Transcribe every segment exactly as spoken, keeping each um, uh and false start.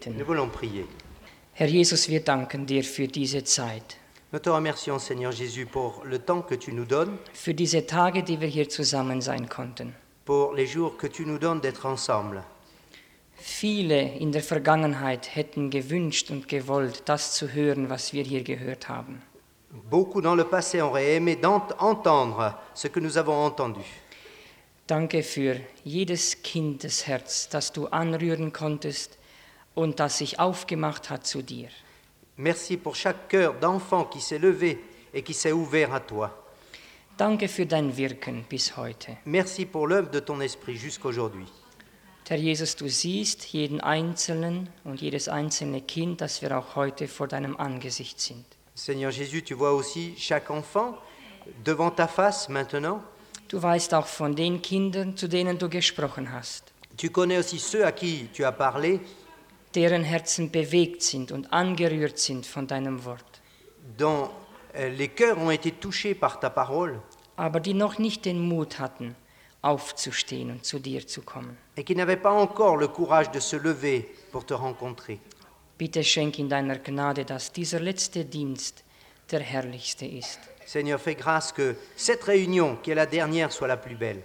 beten. Nous voulons prier. Herr Jesus, wir danken dir für diese Zeit, Nous te remercions, Seigneur Jésus, pour le temps que tu nous donnes, für diese Tage, die wir hier zusammen sein konnten. pour les jours que tu nous donnes d'être ensemble. Viele in der Vergangenheit hätten gewünscht und gewollt, das zu hören, was wir hier gehört haben. Beaucoup dans le passé auraient aimé d'ent- entendre ce que nous avons entendu. Danke für jedes Kindesherz, das du anrühren konntest und das sich aufgemacht hat zu dir. Merci pour chaque cœur d'enfant qui s'est levé et qui s'est ouvert à toi. Danke für dein Wirken bis heute. Merci pour l'œuvre de ton esprit jusqu'aujourd'hui. Herr Jesus, du siehst jeden Einzelnen und jedes einzelne Kind, das wir auch heute vor deinem Angesicht sind. Seigneur Jésus, tu vois aussi chaque enfant devant ta face maintenant. Du weißt auch von den Kindern, zu denen du gesprochen hast, Tu connais aussi ceux à qui tu as parlé, deren Herzen bewegt sind und angerührt sind von deinem Wort, dont euh, les cœurs ont été touchés par ta parole aber die noch nicht den Mut hatten, aufzustehen und zu dir zu kommen. et qui n'avaient pas encore le courage de se lever pour te rencontrer. Bitte schenk in deiner Gnade, dass dieser letzte Dienst der herrlichste ist, Seigneur, fais grâce que cette réunion, qui est la dernière, soit la plus belle.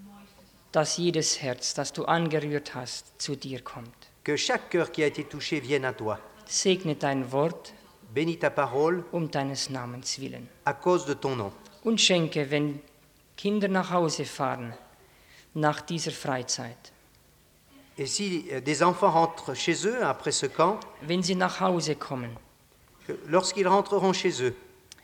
dass jedes Herz, das du angerührt hast, zu dir kommt. Que chaque cœur qui a été touché vienne à toi. Segne dein Wort Bénis ta parole um deines Namens willen. à cause de ton nom. Und schenke, wenn Kinder nach Hause fahren, nach dieser Freizeit, Et si euh, des enfants rentrent chez eux après ce camp, wenn sie nach Hause kommen, que lorsqu'ils rentreront chez eux,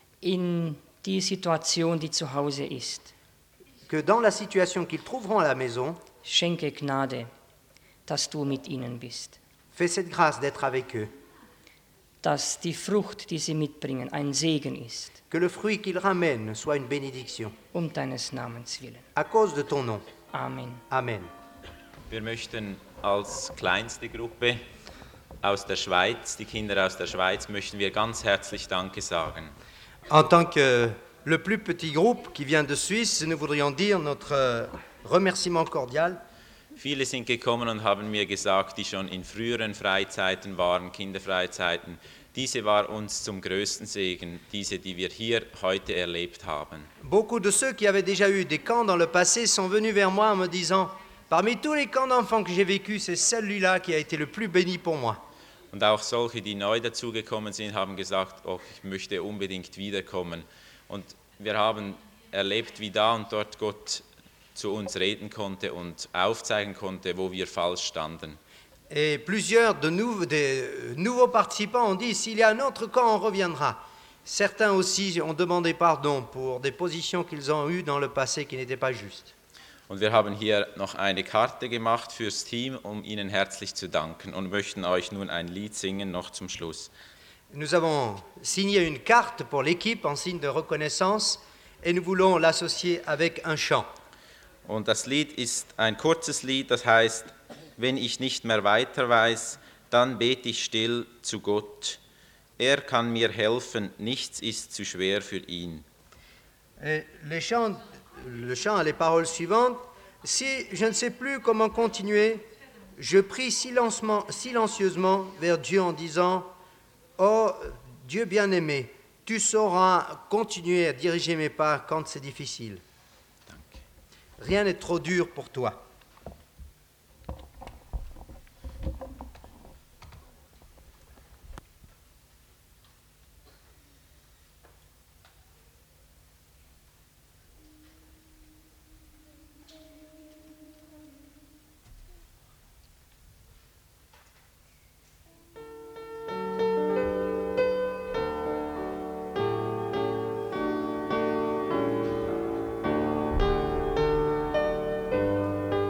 in die Situation, die zu Hause ist, que dans la situation qu'ils trouveront à la maison, schenke Gnade, dass du mit ihnen bist, fais cette grâce d'être avec eux. dass die Frucht, die sie mitbringen, ein Segen ist, Que le fruit qu'ils ramènent soit une bénédiction. um deines Namens willen. À cause de ton nom. Amen. Amen. Wir möchten als kleinste Gruppe aus der Schweiz, die Kinder aus der Schweiz, möchten wir ganz herzlich Danke sagen. En tant que le plus petit groupe qui vient de Suisse, nous voudrions dire notre euh, remerciement cordial. Viele sind gekommen und haben mir gesagt, die schon in früheren Freizeiten waren, Kinderfreizeiten. Diese war uns zum größten Segen, diese, die wir hier heute erlebt haben. Beaucoup de ceux qui avaient déjà eu des camps dans le passé sont venus vers moi en me disant « Parmi tous les camps d'enfants que j'ai vécus, c'est celui-là qui a été le plus béni pour moi. » Und auch solche, die neu dazugekommen sind, haben gesagt, oh, ich möchte unbedingt wiederkommen. Und wir haben erlebt, wie da und dort Gott zu uns reden konnte und aufzeigen konnte, wo wir falsch standen. Et plusieurs de nou- des euh, nouveaux participants ont dit « S'il y a un autre camp, on reviendra. » Certains aussi ont demandé pardon pour des positions qu'ils ont eues dans le passé qui n'étaient pas justes. Und wir haben hier noch eine Karte gemacht fürs Team, um Ihnen herzlich zu danken und möchten euch nun ein Lied singen, noch zum Schluss. Nous avons signé une carte pour l'équipe en signe de reconnaissance et nous voulons l'associer avec un chant. Und das Lied ist ein kurzes Lied, das heißt, wenn ich nicht mehr weiter weiß, dann bete ich still zu Gott. Er kann mir helfen, nichts ist zu schwer für ihn. Et les chants, le chant a les paroles suivantes. Si je ne sais plus comment continuer, je prie silencement- silencieusement vers Dieu en disant « Oh Dieu bien-aimé, tu sauras continuer à diriger mes pas quand c'est difficile. Rien n'est trop dur pour toi. » Thank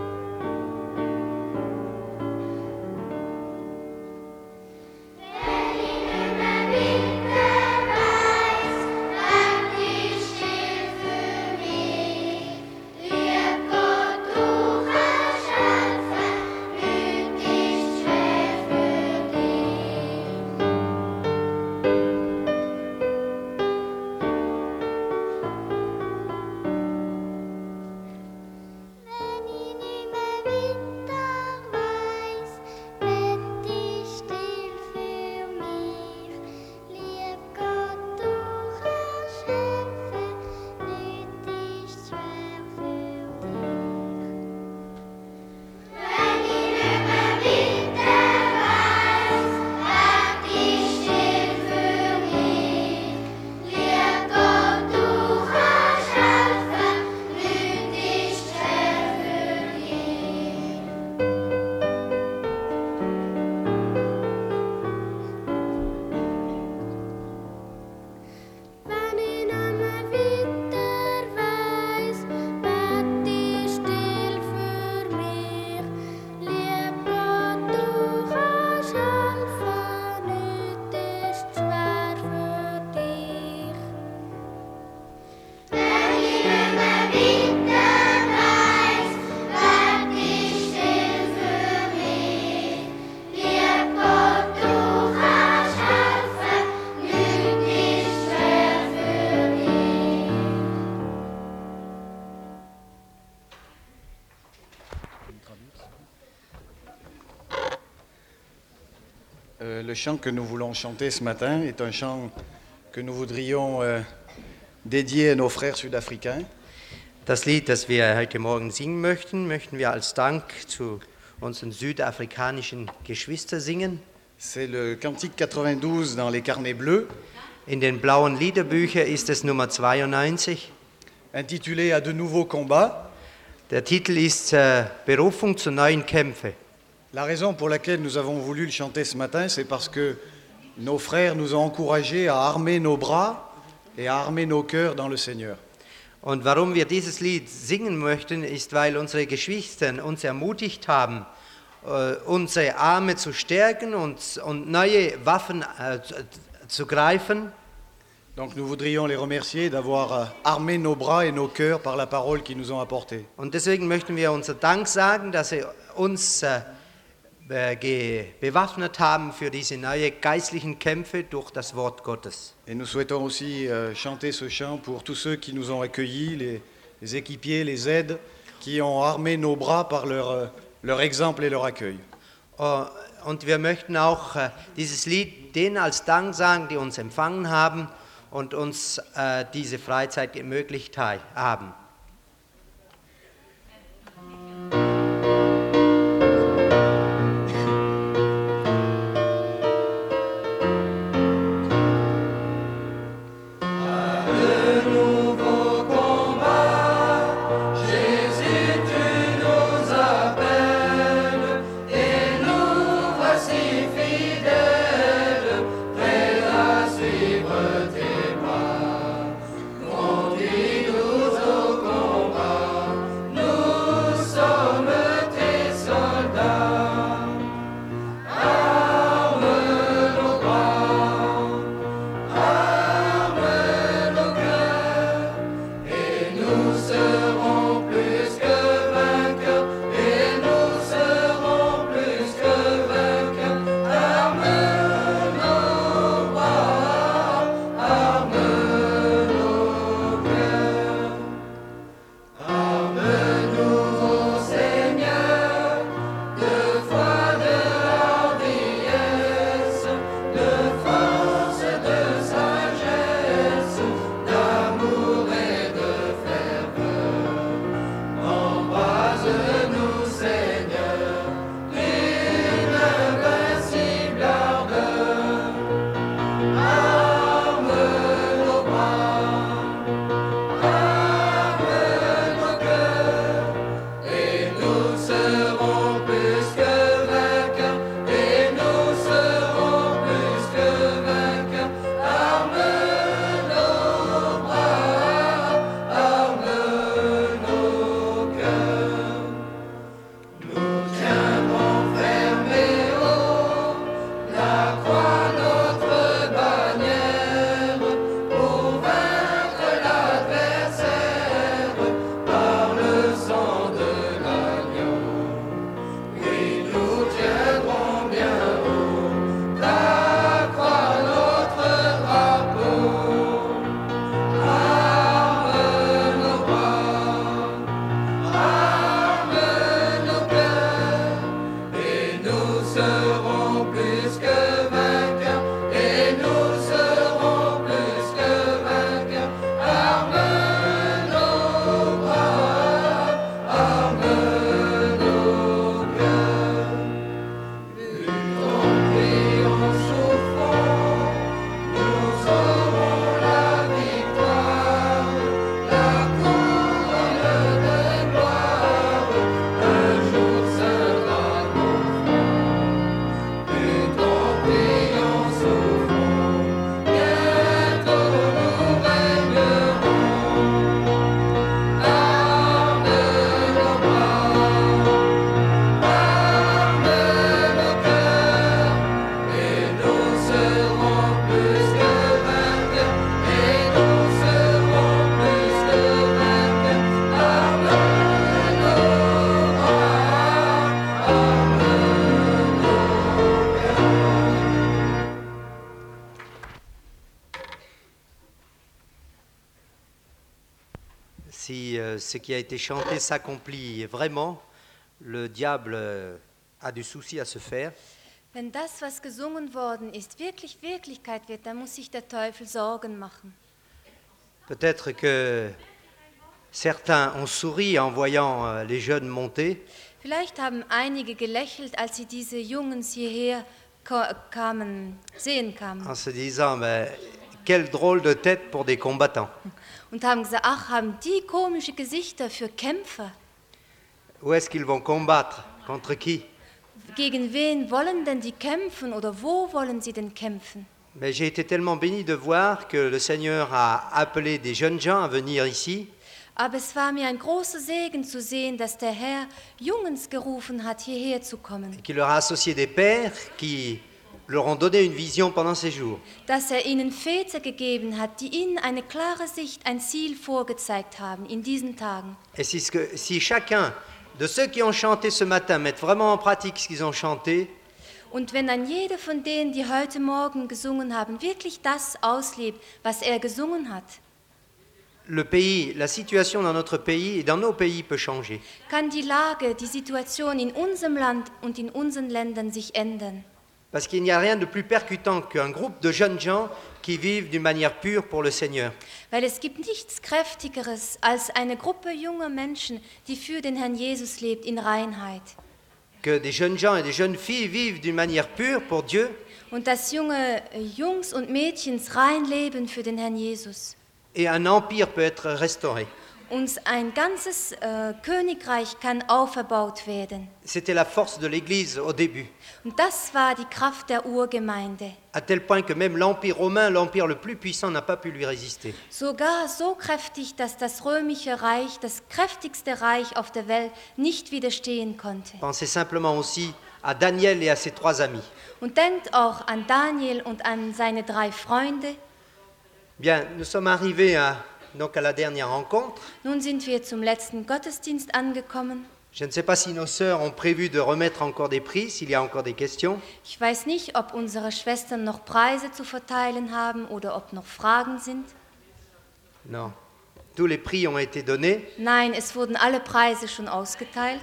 Euh, le chant que nous voulons chanter ce matin est un chant que nous voudrions euh, dédier à nos frères sud-africains. Das Lied, das wir heute Morgen singen möchten, möchten wir als Dank zu unseren südafrikanischen Geschwistern singen. C'est le cantique quatre-vingt-douze dans les carnets bleus, In den blauen Liederbüchern ist es Nummer zweiundneunzig. intitulé « À de nouveaux combats ». Der Titel ist äh, Berufung zu neuen Kämpfen. La raison pour laquelle nous avons voulu le chanter ce matin, c'est parce que nos frères nous ont encouragés à armer nos bras et à armer nos cœurs dans le Seigneur. Und warum wir dieses Lied singen möchten, ist, weil unsere Geschwister uns ermutigt haben, äh, unsere Arme zu stärken und, und neue Waffen äh, zu, zu greifen. Donc nous voudrions les remercier d'avoir euh, armé nos bras et nos cœurs par la parole qu'ils nous ont apportée. Und deswegen möchten wir unser Dank sagen, dass sie uns äh, ge- bewaffnet haben für diese neuen geistlichen Kämpfe durch das Wort Gottes. Et nous souhaitons aussi euh, chanter ce chant pour tous ceux qui nous ont accueillis, les, les équipiers, les aides, qui ont armé nos bras par leur, euh, leur exemple et leur accueil. Uh, Und wir möchten auch äh, dieses Lied denen als Dank sagen, die uns empfangen haben und uns äh, diese Freizeit ermöglicht ha- haben. Si euh, ce qui a été chanté s'accomplit vraiment, le diable euh, a du souci à se faire. Wenn das, was gesungen worden ist, wirklich Wirklichkeit wird, dann muss sich der Teufel Sorgen machen. Peut-être que certains ont souri en voyant euh, les jeunes monter, Vielleicht haben einige gelächelt, als sie diese Jungs hierher ko- kamen, sehen kamen. en se disant mais, quelle drôle de tête pour des combattants. Und haben gesagt, ach, haben die komische Gesichter für Kämpfer. Où est-ce qu'ils vont combattre? Contre qui? Gegen wen wollen denn die kämpfen oder wo wollen sie denn kämpfen? Mais j'ai été tellement béni de voir que le Seigneur a appelé des jeunes gens à venir ici. Aber es war mir ein großer Segen zu sehen, dass der Herr Jungs gerufen hat, hierher zu kommen. Qu'il leur a associé des pères qui leur ont donné une vision pendant ces jours. Dass er ihnen Väter gegeben hat, die ihnen eine klare Sicht, ein Ziel vorgezeigt haben in diesen Tagen. Et si, ce que- si chacun de ceux qui ont chanté ce matin mettent vraiment en pratique ce qu'ils ont chanté, Und wenn dann jeder von denen, die heute Morgen gesungen haben, wirklich das auslebt, was er gesungen hat, le pays, la situation dans notre pays et dans nos pays peut changer. kann die Lage, die Situation in unserem Land und in unseren Ländern sich ändern. Parce qu'il n'y a rien de plus percutant qu'un groupe de jeunes gens qui vivent d'une manière pure pour le Seigneur. Weil es gibt nichts Kräftigeres als eine Gruppe junger Menschen, die für den Herrn Jesus lebt in Reinheit. Que des jeunes gens et des jeunes filles vivent d'une manière pure pour Dieu. Und dass junge äh, Jungs und Mädchen rein leben für den Herrn Jesus. Et un empire peut être restauré. Und ein ganzes äh, Königreich kann auferbaut werden. C'était la force de l'Église au début, Und das war die Kraft der Urgemeinde. à tel point que même l'Empire romain, l'empire le plus puissant, n'a pas pu lui résister. Sogar so kräftig, dass das römische Reich, das kräftigste Reich auf der Welt, nicht widerstehen konnte. Pensez simplement aussi à Daniel et à ses trois amis. Und denkt auch an Daniel und an seine drei Freunde. Bien, nous sommes arrivés à, donc à la dernière rencontre. Nun sind wir zum letzten Gottesdienst angekommen. Je ne sais pas si nos sœurs ont prévu de remettre encore des prix, s'il y a encore des questions. Ich weiß nicht, ob unsere Schwestern noch Preise zu verteilen haben oder ob noch Fragen sind. Non. Tous les prix ont été donnés. Nein, es wurden alle Preise schon ausgeteilt.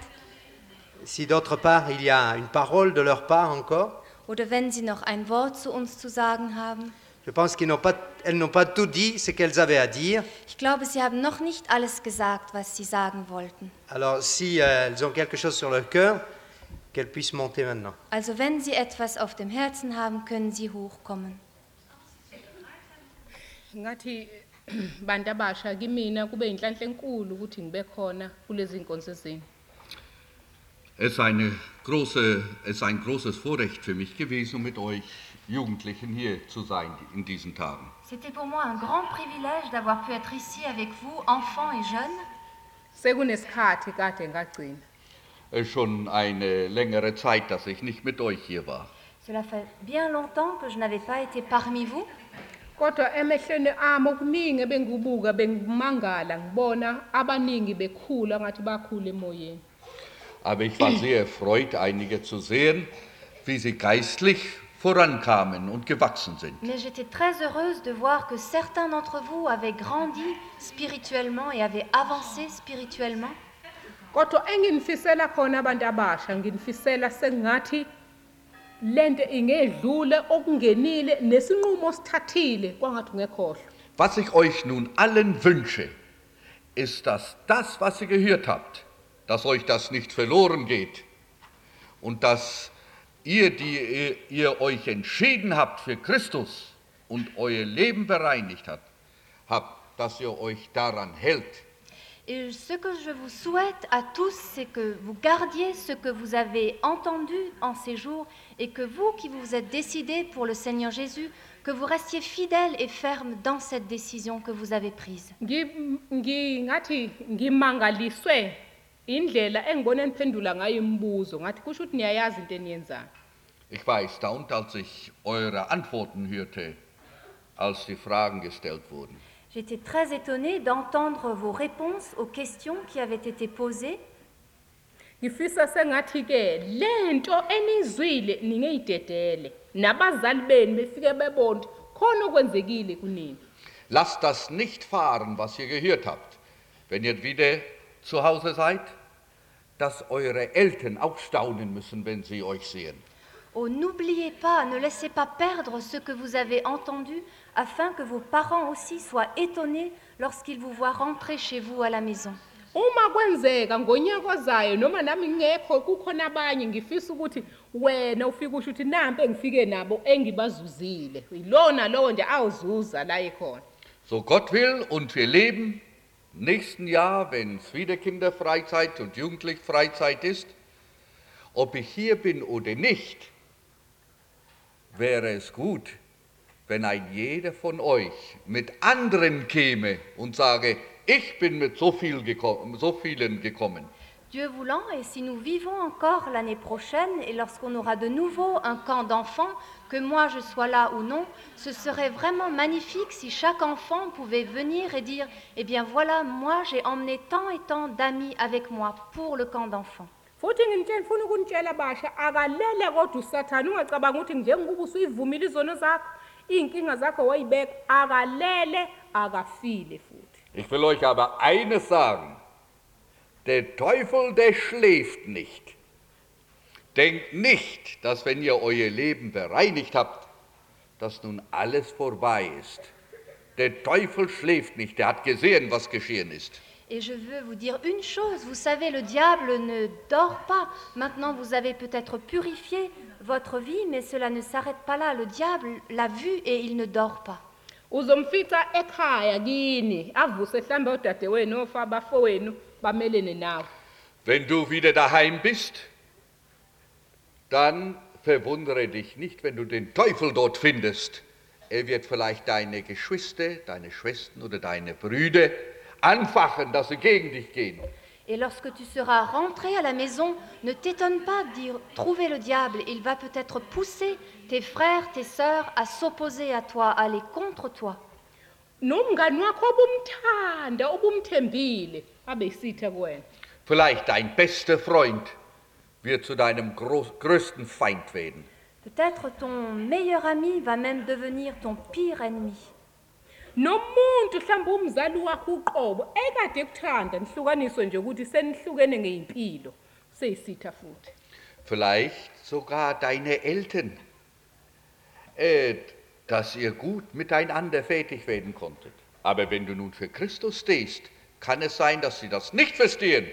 Si d'autre part, il y a une parole de leur part encore, Oder wenn sie noch ein Wort zu uns zu sagen haben. je pense qu'elles n'ont pas, elles n'ont pas tout dit ce qu'elles avaient à dire. Ich glaube, sie haben noch nicht alles gesagt, was sie sagen wollten. Alors, si euh, elles ont quelque chose sur leur cœur, qu'elles puissent monter maintenant. Also wenn sie etwas auf dem Herzen haben, können sie hochkommen. Ngathi bantu abasha kimina kube inhlanhla enkulu ukuthi ngibe khona kulezi inkonzo zenu. Es ist, eine große, es ist ein großes Vorrecht für mich gewesen, mit euch Jugendlichen hier zu sein in diesen Tagen. C'était pour moi un grand privilège d'avoir pu être ici avec vous, enfants et jeunes. Sekunesikhathi kade ngagcina. Es ist schon eine längere Zeit, dass ich nicht mit euch hier war. Cela fait bien longtemps que je n'avais pas été parmi vous. Kodwa emehlweni ami okuningi bengibuka bengimangala ngibona abaningi bekhula ngathi bakhula emoyeni. Aber ich war sehr erfreut, einige zu sehen, wie sie geistlich vorankamen und gewachsen sind. Mais j'étais très heureuse de voir que certains d'entre vous avaient grandi spirituellement et avaient avancé spirituellement. Kodwa enginifisela khona abantu abasha nginifisela sengathi lento ingedlule okungenile nesinqumo sithathile kwangathi ungekhohlwa. Was ich euch nun allen wünsche, ist, dass das, was ihr gehört habt, dass euch das nicht verloren geht und dass ihr, die ihr, ihr euch entschieden habt für Christus und euer Leben bereinigt habt, habt, dass ihr euch daran hält. Et ce que je vous souhaite à tous, c'est que vous gardiez ce que vous avez entendu en ces jours et que vous qui vous êtes décidés pour le Seigneur Jésus, que vous restiez fidèles et fermes dans cette décision que vous avez prise. Ngi- ngi- ngathi ngimangaliswe indlela engibone niphendula ngayo imibuzo ngathi kusho ukuthi niyayazi into eniyenzayo. Ich war erstaunt, als ich eure Antworten hörte, als die Fragen gestellt wurden. J'étais très étonnée d'entendre vos réponses aux questions qui avaient été posées. Ngifisa sengathi-ke lento enizwile ningeyidedele nabazali benu befike bebona ukuthi khona okwenzekile kunini. Lasst das nicht fahren, was ihr gehört habt, wenn ihr wieder zu Hause seid, dass eure Eltern auch staunen müssen, wenn sie euch sehen. Oh, n'oubliez pas, ne laissez pas perdre ce que vous avez entendu, afin que vos parents aussi soient étonnés lorsqu'ils vous voient rentrer chez vous à la maison. Uma kwenzeka ngonyaka ozayo noma nami ngekho kukhona abanye ngifisa ukuthi wena ufike usho ukuthi nampe engifike nabo engibazuzile. Ilona lowo nje awuzuza la ekhona. So Gott will und wir leben nächsten Jahr, wenn es wieder Kinderfreizeit und Jugendlichfreizeit ist, ob ich hier bin oder nicht, wäre es gut, wenn ein jeder von euch mit anderen käme und sage, ich bin mit so, viel gekommen, so vielen gekommen. Dieu voulant, et si nous vivons encore l'année prochaine, et lorsqu'on aura de nouveau un camp d'enfants, que moi je sois là ou non, ce serait vraiment magnifique si chaque enfant pouvait venir et dire, eh bien voilà, moi j'ai emmené tant et tant d'amis avec moi pour le camp d'enfants. Futhi ngintshela ufuna ukunitshela basha akalele kodwa usathana ungacabanga ukuthi njengoba usuyivumile izono zakho inkinga zakho wayibeka akalele akafile futhi. Ich will euch aber eines sagen, der Teufel, der schläft nicht. Denkt nicht, dass wenn ihr euer Leben bereinigt habt, dass nun alles vorbei ist. Der Teufel schläft nicht, der hat gesehen, was geschehen ist. Et je veux vous dire une chose, vous savez, le diable ne dort pas. Maintenant, vous avez peut-être purifié votre vie, mais cela ne s'arrête pas là. Le diable l'a vu et il ne dort pas. Uzomfica ekhaya kini avuse mhlambe udadewenu ofa abafowenu bamelene nawe. Wenn du wieder daheim bist, dann verwundere dich nicht, wenn du den Teufel dort findest. Er wird vielleicht deine Geschwister, deine Schwestern oder deine Brüder anfachen, dass sie gegen dich gehen. Et lorsque tu seras rentré à la maison, ne t'étonne pas d'y trouver le diable. Il va peut-être pousser tes frères, tes sœurs à s'opposer à toi, à aller contre toi. Nomngani wakho obumthanda obumthembile abesitha kuwena. Vielleicht dein bester Freund wird zu deinem größten Feind werden. Peut-être ton meilleur ami va même devenir ton pire ennemi. Nomuntu mhlawumbe umzali wakho uqobo ekade ekuthanda nihlukaniswe nje ukuthi senihlukene ngeimpilo seyisitha futhi. Vielleicht sogar deine Eltern, äh, dass ihr gut miteinander fertig werden konntet. Aber wenn du nun für Christus stehst, kann es sein, dass sie das nicht verstehen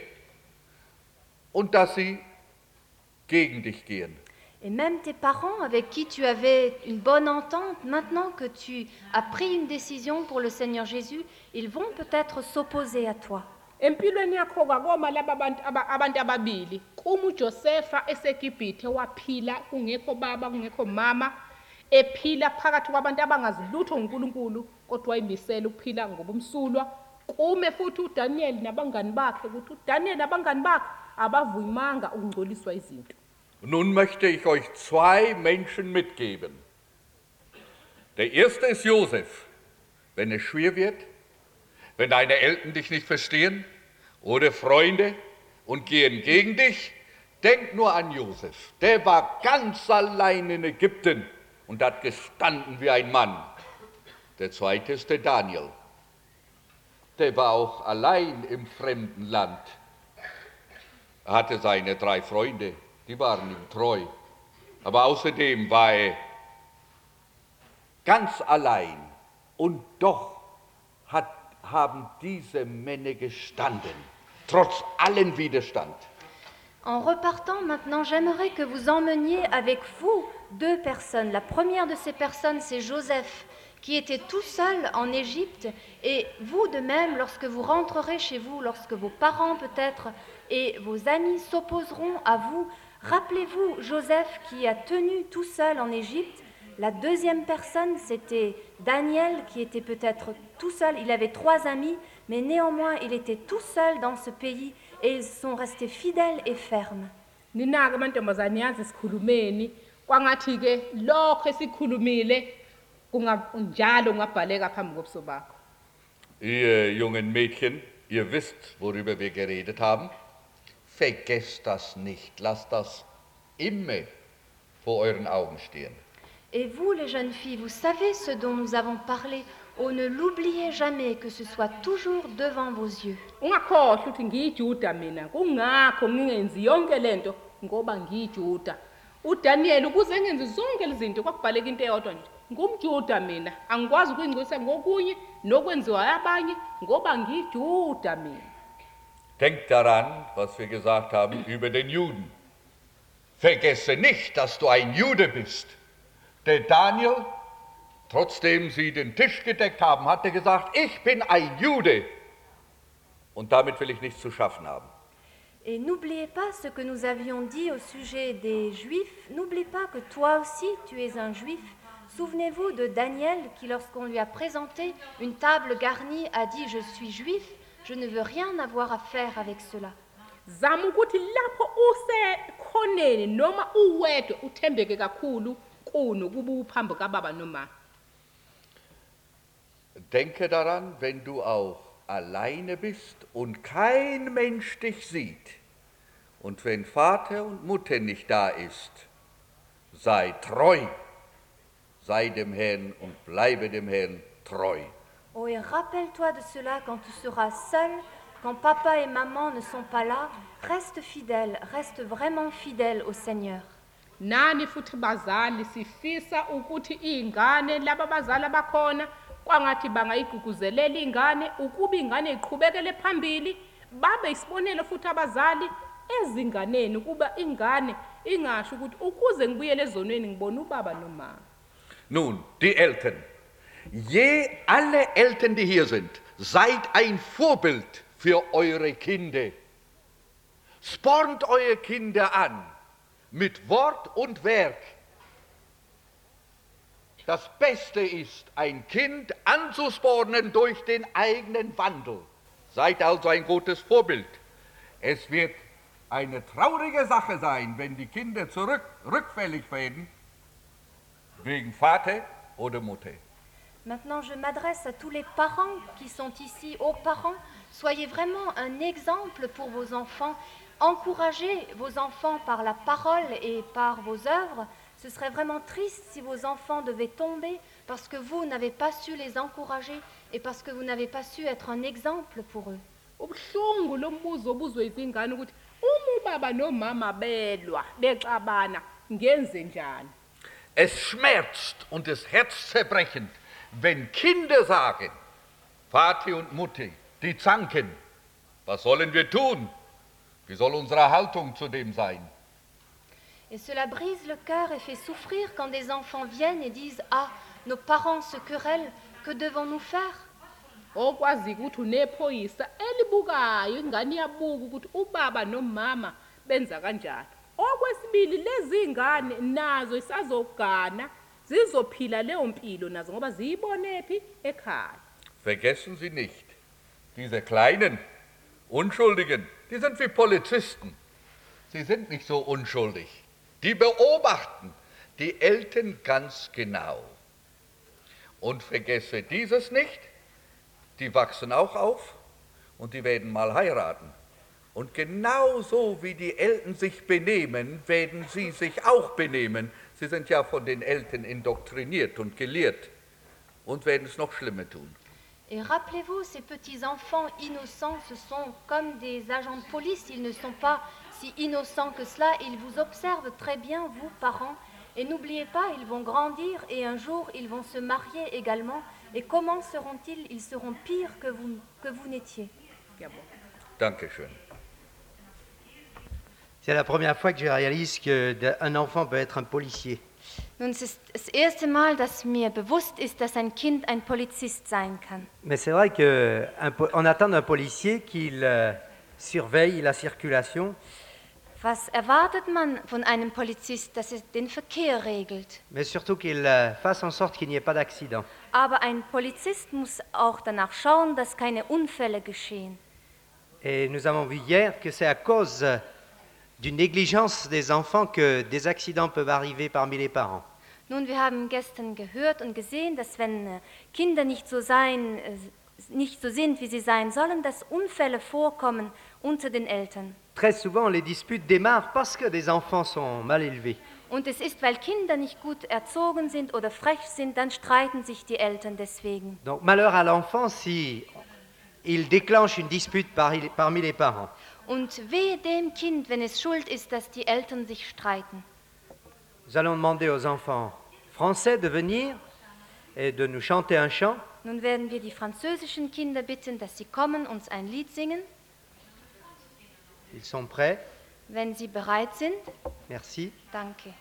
und dass sie gegen dich gehen. Et même tes parents avec qui tu avais une bonne entente, maintenant que tu as pris une décision pour le Seigneur Jésus, ils vont peut-être s'opposer à toi. Empilweni yakho kwakoma laba abantu abantu ababili kuma uJosefa eseGibhithe waphila kungekho baba kungekho mama ephila phakathi kwabantu abangazilutho uNkulunkulu kodwa wayimisela ukuphila ngobumsulwa kume futhi uDaniel nabangani bakhe ukuthi uDaniel nabangani bakhe abavuyimanga ukungcoliswa izinto. Nun möchte ich euch zwei Menschen mitgeben. Der erste ist Josef. Wenn es schwer wird, wenn deine Eltern dich nicht verstehen oder Freunde und gehen gegen dich, denk nur an Josef. Der war ganz allein in Ägypten und hat gestanden wie ein Mann. Der zweite ist der Daniel. Der war auch allein im fremden Land. Er hatte seine drei Freunde. Die waren ihm treu. Aber außerdem war er ganz allein. Und doch hat, haben diese Männer gestanden, trotz allen Widerstand. En repartant maintenant, j'aimerais que vous emmeniez avec vous deux personnes. La première de ces personnes, c'est Joseph, qui était tout seul en Égypte. Et vous de même, lorsque vous rentrerez chez vous, lorsque vos parents peut-être et vos amis s'opposeront à vous, rappelez-vous Joseph qui a tenu tout seul en Égypte. La deuxième personne, c'était Daniel qui était peut-être tout seul. Il avait trois amis, mais néanmoins, il était tout seul dans ce pays et ils sont restés fidèles et fermes. Ninake amantombazane yazi sikhulumeni kwangathi ke lokho esikhulumile kunganjalo ngabhaleka phambi kobuso bakho. Ihr jungen Mädchen, ihr wisst, worüber wir geredet haben. Vergesst das nicht, lasst das immer vor euren Augen stehen. Et vous, les jeunes filles, vous savez ce dont nous avons parlé. Oh, ne l'oubliez jamais, que ce soit toujours devant vos yeux. Ungakhohlwa ukuthi ngiyiJuda mina kungakho ngingenzi yonke lento ngoba ngiyiJuda. uDaniel ukuze ngenze zonke lezi zinto kwakubhaleka into eyodwa nje ngumJuda mina angikwazi ukuyingcwisa ngokunye nokwenziwa abanye ngoba ngiJuda mina. Denk daran, was wir gesagt haben über den Juden. Vergesse nicht, dass du ein Jude bist. Der Daniel, trotzdem sie den Tisch gedeckt haben, hatte gesagt, ich bin ein Jude. Und damit will ich nichts zu schaffen haben. Et n'oubliez pas ce que nous avions dit au sujet des Juifs. N'oubliez pas que toi aussi, tu es un Juif. Souvenez-vous de Daniel qui, lorsqu'on lui a présenté une table garnie, a dit « Je suis Juif, je ne veux rien avoir à faire avec cela ». Zama ukuthi lapho usekhoneni noma uwedwa uthembeke kakhulu kunokuba uphambi kababa noma. Denke daran, wenn du auch alleine bist und kein Mensch dich sieht und wenn Vater und Mutter nicht da ist, sei treu, sei dem Herrn und bleibe dem Herrn treu. Oh, et rappelle-toi de cela quand tu seras seul, quand papa et maman ne sont pas là, reste fidèle, reste vraiment fidèle au Seigneur. Nani futhi bazali sifisa ukuthi ingane laba bazali bakhona kwangathi bangayiguguzelela ingane ukuba ingane iqhubekele phambili babe isibonelo futhi abazali ezinganeni kuba ingane ingasho ukuthi ukuze ngibuyele ezonweni ngibona ubaba nomama. Nun, die Eltern, je alle Eltern, die hier sind, seid ein Vorbild für eure Kinder. Spornt eure Kinder an mit Wort und Werk. Das Beste ist, ein Kind anzuspornen durch den eigenen Wandel. Seid also ein gutes Vorbild. Es wird eine traurige Sache sein, wenn die Kinder zurück, rückfällig werden, wegen Vater oder Mutter. Maintenant, je m'adresse à tous les parents qui sont ici, aux parents. Soyez vraiment un exemple pour vos enfants. Encouragez vos enfants par la parole et par vos œuvres. Ce serait vraiment triste si vos enfants devaient tomber parce que vous n'avez pas su les encourager et parce que vous n'avez pas su être un exemple pour eux. Ubuhlungu lombuzo obuzwe izingane ukuthi uma ubaba nomama belwa bexabana ngenze njani. Es schmerzt und ist herzzerbrechend, wenn Kinder sagen, Vater und Mutter, die zanken. Was sollen wir tun? Wie soll unsere Haltung zu dem sein? Et cela brise le cœur et fait souffrir quand des enfants viennent et disent « Ah, nos parents se querellent, que devons-nous faire ?» Okwazi ukuthi unephoyisa elibukayo ingane iyabuka ukuthi ubaba nomama benza kanjani. Okwesibili lezi ingane nazo isazogana zizophila leyo mpilo nazo ngoba ziyibonephi ekhaya. Vergessen Sie nicht, diese kleinen Unschuldigen, die sind wie Polizisten. Sie sind nicht so unschuldig. Die beobachten die Eltern ganz genau. Und vergesse dieses nicht, die wachsen auch auf und die werden mal heiraten. Und genauso wie die Eltern sich benehmen, werden sie sich auch benehmen. Sie sind ja von den Eltern indoktriniert und gelehrt und werden es noch schlimmer tun. Et rappelez-vous, ces petits-enfants innocents, ce sont comme des agents de police. Ils ne sont pas si innocents que cela. Ils vous observent très bien, vous, parents. Et n'oubliez pas, ils vont grandir et un jour, ils vont se marier également. Et comment seront-ils? Ils seront pires que vous, que vous n'étiez. Dankeschön. C'est la première fois que je réalise qu'un enfant peut être un policier. Nun, es ist das erste Mal, dass mir bewusst ist, dass ein Kind ein Polizist sein kann. Mais c'est vrai qu'on attend d'un policier qu'il euh, surveille la circulation. Was erwartet man von einem Polizist, dass er den Verkehr regelt? Mais surtout qu'il euh, fasse en sorte qu'il n'y ait pas d'accident. Aber ein Polizist muss auch danach schauen, dass keine Unfälle geschehen. Et nous avons vu hier que c'est à cause d'une négligence des enfants que des accidents peuvent arriver parmi les parents. Nun, wir haben gestern gehört und gesehen, dass wenn Kinder nicht so sein, nicht so sind, wie sie sein sollen, dass Unfälle vorkommen unter den Eltern. Très souvent, les disputes démarrent parce que des enfants sont mal élevés. Und es ist, weil Kinder nicht gut erzogen sind oder frech sind, dann streiten sich die Eltern deswegen. Donc malheur à l'enfant si il déclenche une dispute parmi les parents. Und wehe dem Kind, wenn es schuld ist, dass die Eltern sich streiten. Nous allons demander aux enfants français de venir et de nous chanter un chant. Nun werden wir die französischen Kinder bitten, dass sie kommen, uns ein Lied singen. Ils sont prêts. Wenn sie bereit sind. Merci. Danke.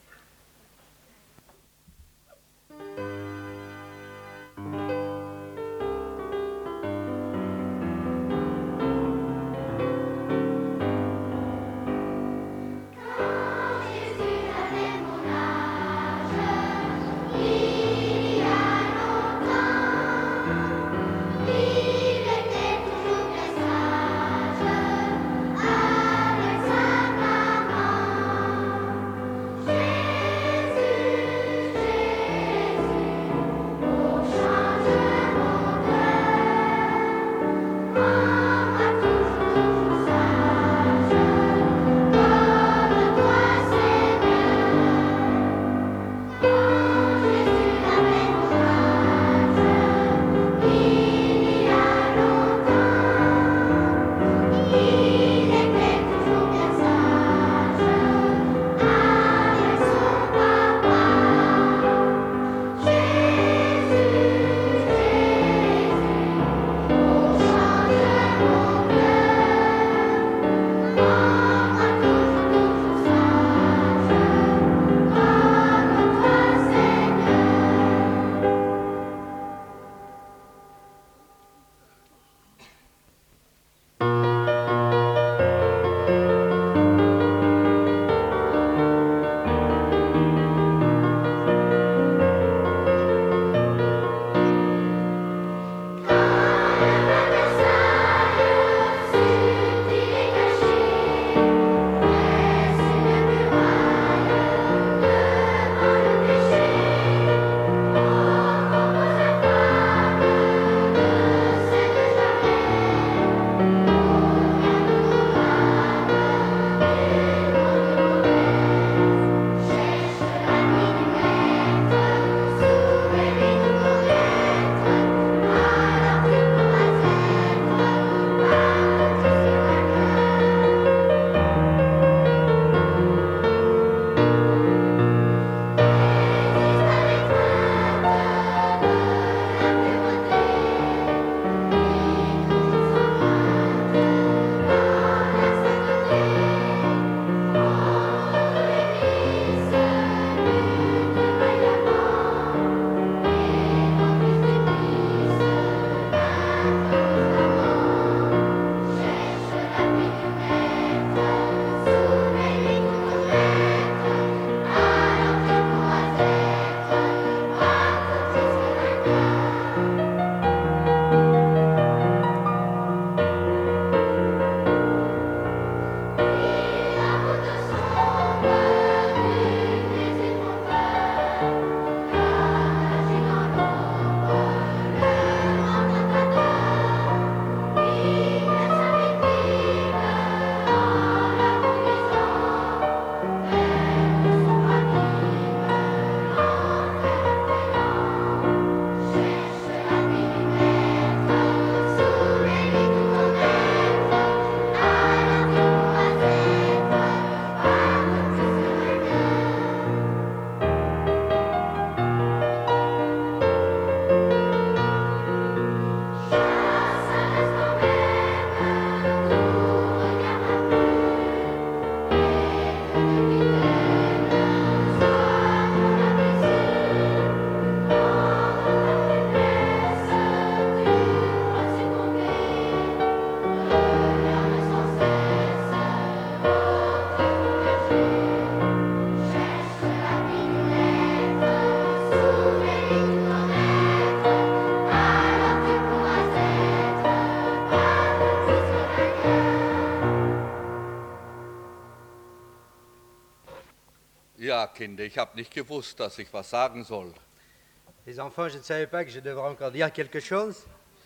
Ja, Kinder, ich habe nicht gewusst, dass ich was sagen soll. Les enfants, je ne savais pas que je devrais encore dire quelque chose.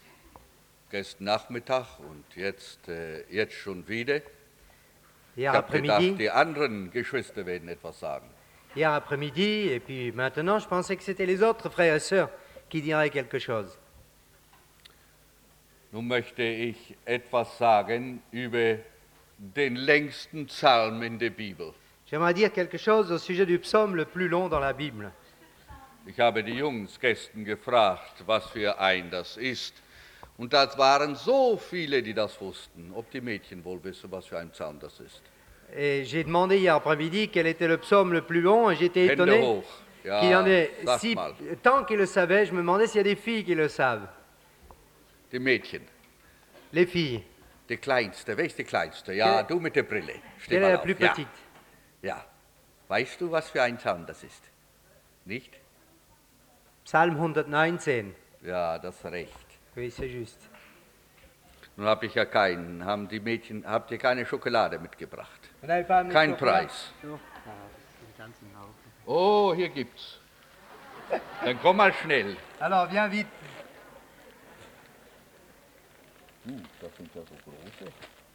Gestern Nachmittag und jetzt, äh, jetzt schon wieder. Hier Ich habe gedacht, après-midi, die anderen Geschwister werden etwas sagen. hier après-midi, et puis maintenant, je pensais que c'était les autres frères et sœurs qui diraient quelque chose. Nun möchte ich etwas sagen über den längsten Psalm in der Bibel. J'aimerais dire quelque chose au sujet du psaume le plus long dans la Bible. Ich habe die Jungs gestern gefragt, was für ein das ist. Und das waren so viele, die das wussten. Ob die Mädchen wohl wissen, was für ein Psalm das ist. Et j'ai demandé hier après-midi quel était le psaume le plus long et j'étais Hände étonné hoch. Ja, qu'il y en ait sag si mal. tant qu'ils le savaient. Je me demandais s'il y a des filles qui le savent. Die Mädchen. Les filles. Die kleinste, wer ist die kleinste? Ja, Quelle- du mit der Brille. Steh Quelle est mal la auf. plus Ja. petite? Ja. Weißt du, was für ein Psalm das ist? Nicht? Psalm hundertneunzehn. Ja, das ist recht. Oui, c'est juste. Nun habe ich ja keinen. Haben die Mädchen, habt ihr keine Schokolade mitgebracht? Vous n'avez pas amené de Kein chocolat? Preis. Non. Oh, hier gibt's. Dann komm mal schnell. Alors, viens vite. Hm, das sind ja so große.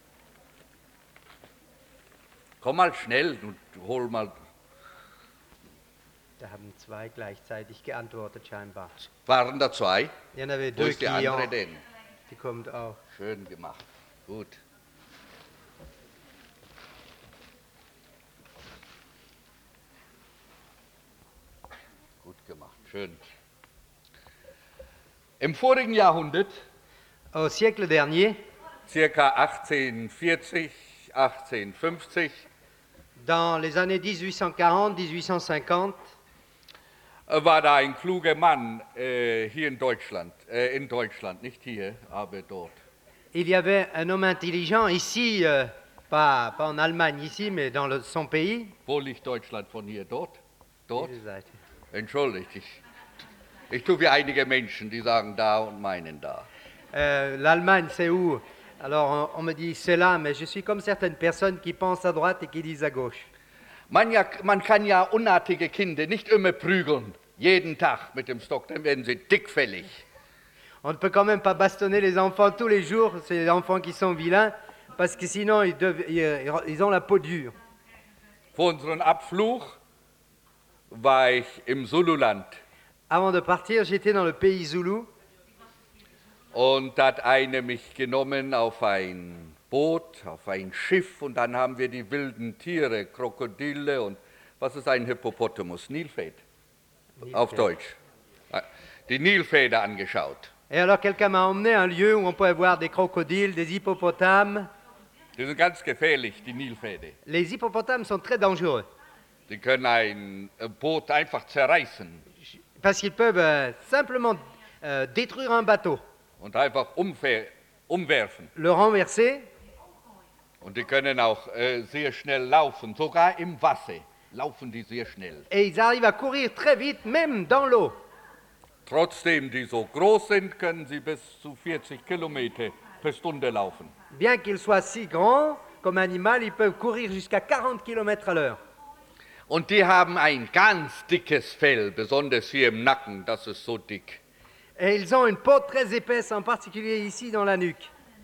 Komm mal schnell und hol mal. Da haben zwei gleichzeitig geantwortet scheinbar. Waren da zwei? Il y en avait Wo deux ist die qui andere ont... denn? Die kommt auch. Schön gemacht. Gut. Gut gemacht. Schön. Im vorigen Jahrhundert, Au siècle dernier, circa achtzehnhundertvierzig, achtzehnhundertfünfzig, dans les années dix-huit cent quarante, dix-huit cent cinquante, war da ein kluger Mann äh, hier in Deutschland, äh, in Deutschland, nicht hier, aber dort. il y avait un homme intelligent ici, euh, pas, pas en Allemagne ici, mais dans le- son pays. Wo liegt Deutschland von hier? Dort? Dort? Diese Seite. Entschuldigt, ich, ich tue wie einige Menschen, die sagen da und meinen da. Euh, L'Allemagne, c'est où? Alors, on, on me dit c'est là, mais je suis comme certaines personnes qui pensent à droite et qui disent à gauche. Man, ja, man kann ja unartige Kinder nicht immer prügeln, jeden Tag mit dem Stock, dann werden sie dickfällig. On ne peut quand même pas bastonner les enfants tous les jours, c'est les enfants qui sont vilains, parce que sinon ils, dev- ils- ils ont la peau dure. Vor unserem Abflug war ich im Zululand Avant de partir, j'étais dans le pays Zoulou und da hat eine mich genommen auf ein Boot, auf ein Schiff und dann haben wir die wilden Tiere, Krokodile und was ist ein Hippopotamus? Nilpferd, auf Deutsch. Die Nilpferde angeschaut. Et alors quelqu'un m'a emmené à un lieu où on pouvait voir des crocodiles, des hippopotames. Die sind ganz gefährlich, die Nilpferde. Les hippopotames sont très dangereux, Die können ein äh, Boot einfach zerreißen parce qu'ils peuvent euh, simplement euh, détruire un bateau, und einfach umver umwerfen. le renverser, Und die können auch äh, sehr schnell laufen, sogar im Wasser laufen die sehr schnell. et ils arrivent à courir très vite, même dans l'eau. Trotzdem die so groß sind, können sie bis zu vierzig Kilometer per Stunde laufen. Bien qu'ils soient si grands comme animal, ils peuvent courir jusqu'à quarante kilomètres à l'heure. Und die haben ein ganz dickes Fell, besonders hier im Nacken, das ist so dick. Et ils ont une peau très épaisse, en particulier ici dans la nuque.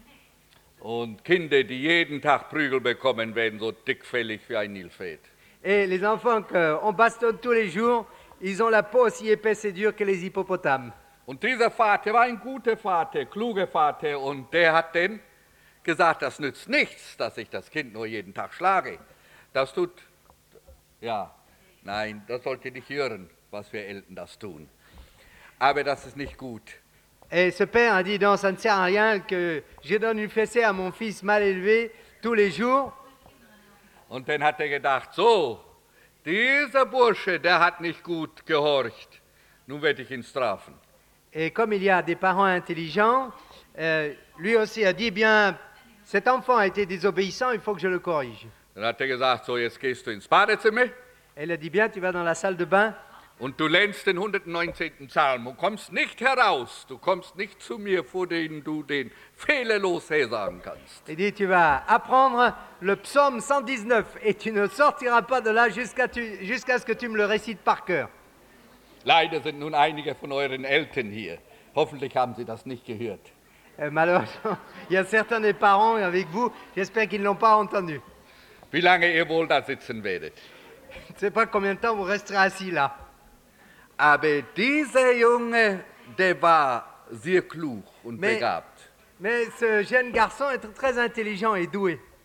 Und Kinder, die jeden Tag Prügel bekommen, werden so dickfällig wie ein Nilpferd. Et les enfants qu'on bastonne tous les jours, ils ont la peau aussi épaisse et dure que les hippopotames. Und dieser Vater war ein guter Vater, kluger Vater, und der hat denn gesagt, das nützt nichts, dass ich das Kind nur jeden Tag schlage. Das tut, ja, nein, das sollt ihr nicht hören, was wir Eltern das tun. Aber das ist nicht gut. Et ce père a dit, non, ça ne sert à rien que je donne une fessée à mon fils mal élevé tous les jours. Und dann hat er gedacht, so, dieser Bursche, der hat nicht gut gehorcht. Nun werde ich ihn strafen. Et comme il y a des parents intelligents, euh, lui aussi a dit, bien, cet enfant a été désobéissant, il faut que je le corrige. Dann hat er gesagt, so, jetzt gehst du ins Badezimmer Et il a dit, bien, tu vas dans la salle de bain und du lernst den hundertneunzehnten Psalm und kommst nicht heraus, du kommst nicht zu mir, vor dem du den fehlerlos hersagen kannst. Il dit, tu vas apprendre le psaume cent dix-neuf et tu ne sortiras pas de là jusqu'à tu- jusqu'à ce que tu me le récites par cœur. Leider sind nun einige von euren Eltern hier. Hoffentlich haben sie das nicht gehört. Euh, malheureusement, il y a certains des parents avec vous, j'espère qu'ils ne l'ont pas entendu. Wie lange ihr wohl da sitzen werdet. Je ne sais pas combien de temps vous resterez assis là. Aber dieser Junge, der war sehr klug und Mais- begabt. Mais ce jeune garçon est très intelligent et doué. Ich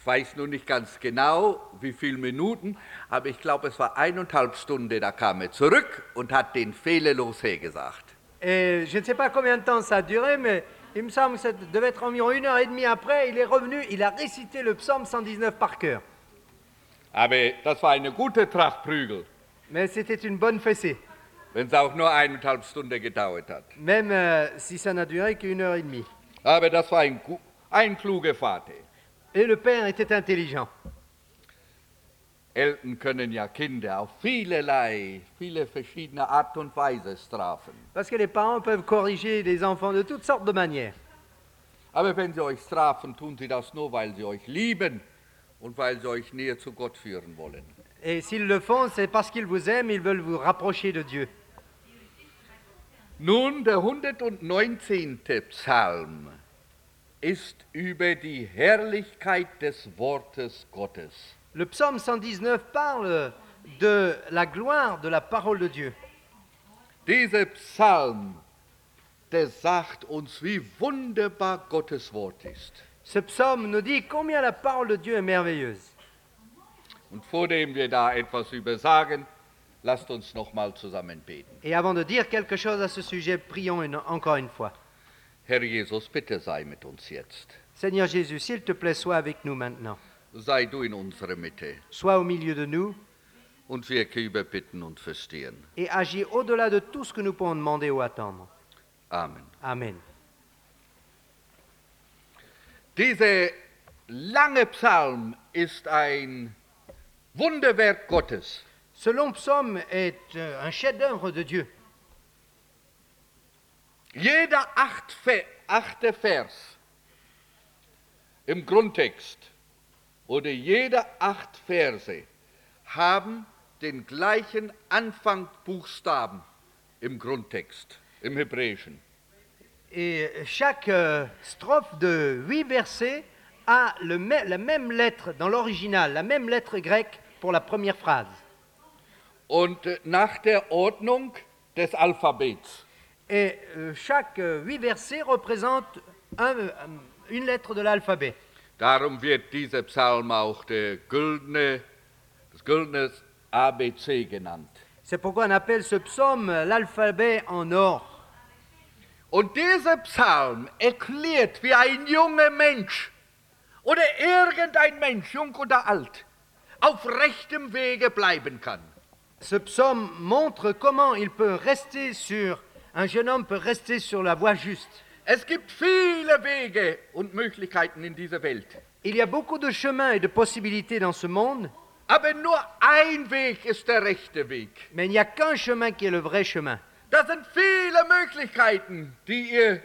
weiß nun nicht ganz genau, wie viele Minuten, aber ich glaube, es war eineinhalb Stunden, da kam er zurück und hat den fehlerlos hergesagt. Et je ne sais pas combien de temps ça a duré, mais il me semble que ça devait être environ une heure et demie après. Il est revenu, il a récité le psaume cent dix-neuf par cœur. Aber das war eine gute Trachtprügel, Mais c'était une bonne fessée, wenn es auch nur eineinhalb Stunden gedauert hat. même euh, si ça n'a duré qu'une heure et demie. Aber das war ein, gu- ein kluger Vater. Et le père était intelligent. Eltern können ja Kinder auf vielerlei, viele verschiedene Art und Weise strafen. Parce que les parents peuvent corriger les enfants de toutes sortes de manières. Aber wenn sie euch strafen, tun sie das nur, weil sie euch lieben und weil sie euch näher zu Gott führen wollen. Et s'ils le font, c'est parce qu'ils vous aiment, ils veulent vous rapprocher de Dieu. Nun, der hundertneunzehnte Psalm ist über die Herrlichkeit des Wortes Gottes. Le psaume cent dix-neuf parle de la gloire de la parole de Dieu. Dieser Psalm, der sagt uns, wie wunderbar Gottes Wort ist. Ce psaume nous dit combien la parole de Dieu est merveilleuse. Und vor dem wir da etwas über sagen, lasst uns noch mal zusammen beten. Et avant de dire quelque chose à ce sujet, prions une- encore une fois. Herr Jesus, bitte sei mit uns jetzt. Seigneur Jésus, s'il te plaît, sois avec nous maintenant. Sei du in unserer Mitte Sois au milieu de nous und wirke überbitten und verstehen. et agis au-delà de tout ce que nous pouvons demander ou attendre. Amen. Amen. Dieser lange Psalm ist ein Wunderwerk Gottes. Ce long psaume est euh, un chef-d'œuvre de Dieu. Jeder acht Ver- achte Vers im Grundtext oder jeder acht Verse haben den gleichen Anfangsbuchstaben im Grundtext, im Hebräischen. Et chaque euh, strophe de huit versets a le mê- la même lettre dans l'original, la même lettre grecque pour la première phrase. Und äh, nach der Ordnung des Alphabets. Et euh, chaque euh, huit versets représente un, euh, une lettre de l'alphabet. Darum wird dieser Psalm auch der güldene, das güldene A B C genannt. C'est pourquoi on appelle ce psaume euh, l'alphabet en or. Und dieser Psalm erklärt, wie ein junger Mensch oder irgendein Mensch, jung oder alt, auf rechtem Wege bleiben kann. Ce psaume montre comment il peut rester sur, un jeune homme peut rester sur la voie juste. Es gibt viele Wege und Möglichkeiten in dieser Welt. Il y a beaucoup de chemins et de possibilités dans ce monde, Aber nur ein Weg ist der rechte Weg. mais il n'y a qu'un chemin qui est le vrai chemin. Das sind viele Möglichkeiten, die ihr,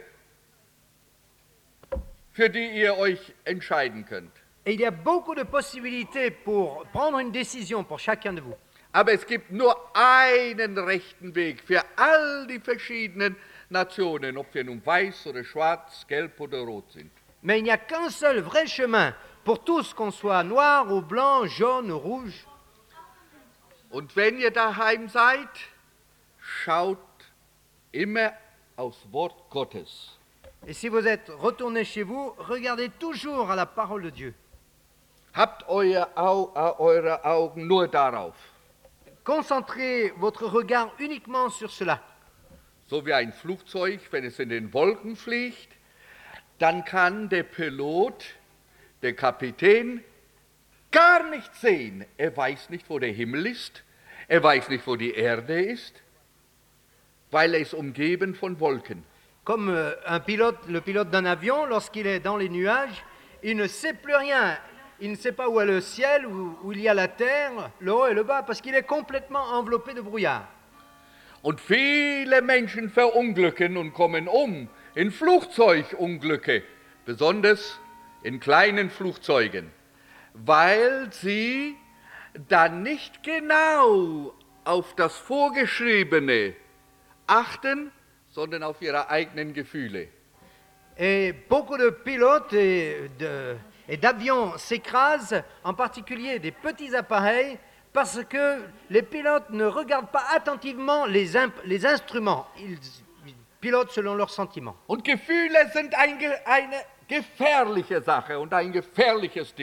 für die ihr euch entscheiden könnt. Et il y a beaucoup de possibilités pour prendre une décision pour chacun de vous. Aber es gibt nur einen rechten Weg für all die verschiedenen Nationen, ob wir nun weiß oder schwarz, gelb oder rot sind. Mais il n'y a qu'un seul vrai chemin pour tous, qu'on soit noir ou blanc, jaune ou rouge. Und wenn ihr daheim seid, schaut immer aufs Wort Gottes. Et si vous êtes retourné chez vous, regardez toujours à la parole de Dieu. Habt euer Au, äh, eure Augen nur darauf. Concentrez votre regard uniquement sur cela. So wie ein Flugzeug, wenn es in den Wolken fliegt, dann kann der Pilot, der Kapitän, gar nicht sehen. Er weiß nicht, wo der Himmel ist, er weiß nicht, wo die Erde ist, weil er ist umgeben von Wolken. Comme euh, un pilote, le pilote d'un avion, lorsqu'il est dans les nuages, il ne sait plus rien. Il ne sait pas où est le ciel, où, où il y a la terre, le haut et le bas, parce qu'il est complètement enveloppé de brouillard. Und viele Menschen verunglücken und kommen um in Flugzeugunglücke, besonders in kleinen Flugzeugen, weil sie dann nicht genau auf das Vorgeschriebene achten, sondern auf ihre eigenen Gefühle. Et beaucoup de pilotes et, de, et d'avions s'écrasent, en particulier des petits appareils, parce que les pilotes ne regardent pas attentivement les, imp- les instruments. Ils, ils pilotent selon leurs sentiments. Und Gefühle sind ein, ge- eine gefährliche Sache und ein gefährliches Ding.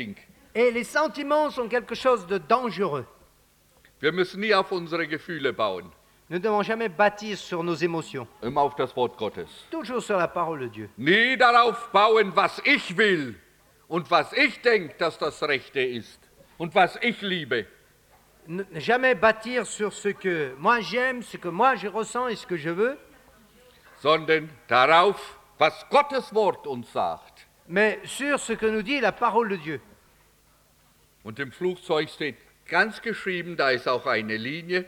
Et les sentiments sont quelque chose de dangereux. Wir müssen nie auf unsere Gefühle bauen, Nous ne devons jamais bâtir sur nos émotions, immer auf das Wort Gottes. toujours sur la parole de Dieu. Nie darauf bauen, was ich will und was ich denke, dass das Rechte ist und was ich liebe. Ne jamais bâtir sur ce que moi j'aime, ce que moi je ressens et ce que je veux, sondern darauf, was Gottes Wort uns sagt. mais sur ce que nous dit la parole de Dieu. Und im Flugzeug steht ganz geschrieben, da ist auch eine Linie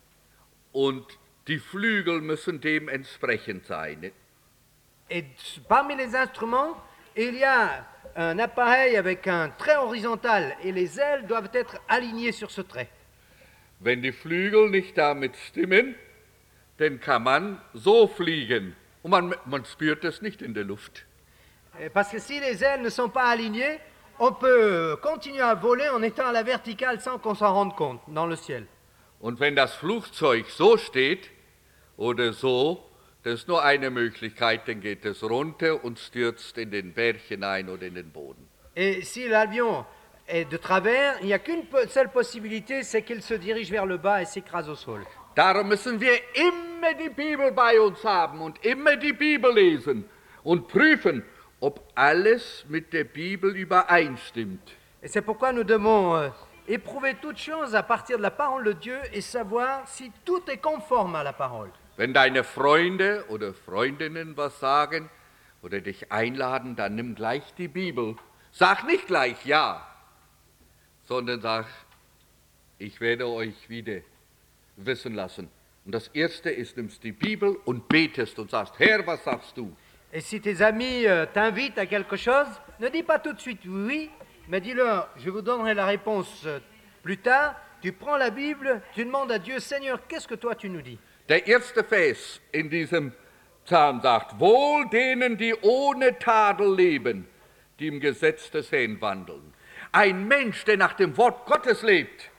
und die Flügel müssen dementsprechend sein. Et parmi les instruments, il y a un appareil avec un trait horizontal et les ailes doivent être alignées sur ce trait. Wenn die Flügel nicht damit stimmen, dann kann man so fliegen und man, man spürt es nicht in der Luft. Parce que si les ailes ne sont pas alignées, on peut continuer à voler en étant à la verticale sans qu'on s'en rende compte dans le ciel. Und wenn das Flugzeug so steht oder so, das ist nur eine Möglichkeit, dann geht es runter und stürzt in den Berg hinein oder in den Boden. Et si l'avion est de travers, il n'y a qu'une seule possibilité, c'est qu'il se dirige vers le bas et s'écrase au sol. Darum müssen wir immer die Bibel bei uns haben und immer die Bibel lesen und prüfen, ob alles mit der Bibel übereinstimmt. Et c'est pourquoi nous devons euh, éprouver toutes choses à partir de la parole de Dieu et savoir si tout est conforme à la parole. Wenn deine Freunde oder Freundinnen was sagen oder dich einladen, dann nimm gleich die Bibel. Sag nicht gleich ja, sondern sag, ich werde euch wieder wissen lassen. Und das Erste ist, nimmst die Bibel und betest und sagst, Herr, was sagst du? Et si tes amis euh, t'invitent à quelque chose, ne dis pas tout de suite oui, mais dis-leur, je vous donnerai la réponse euh, plus tard. Tu prends la Bible, tu demandes à Dieu, Seigneur, qu'est-ce que toi tu nous dis? Der erste Vers in diesem Psalm sagt, wohl denen, die ohne Tadel leben, die im Gesetz des Herrn wandeln. Ein Mensch, der nach dem Wort Gottes lebt,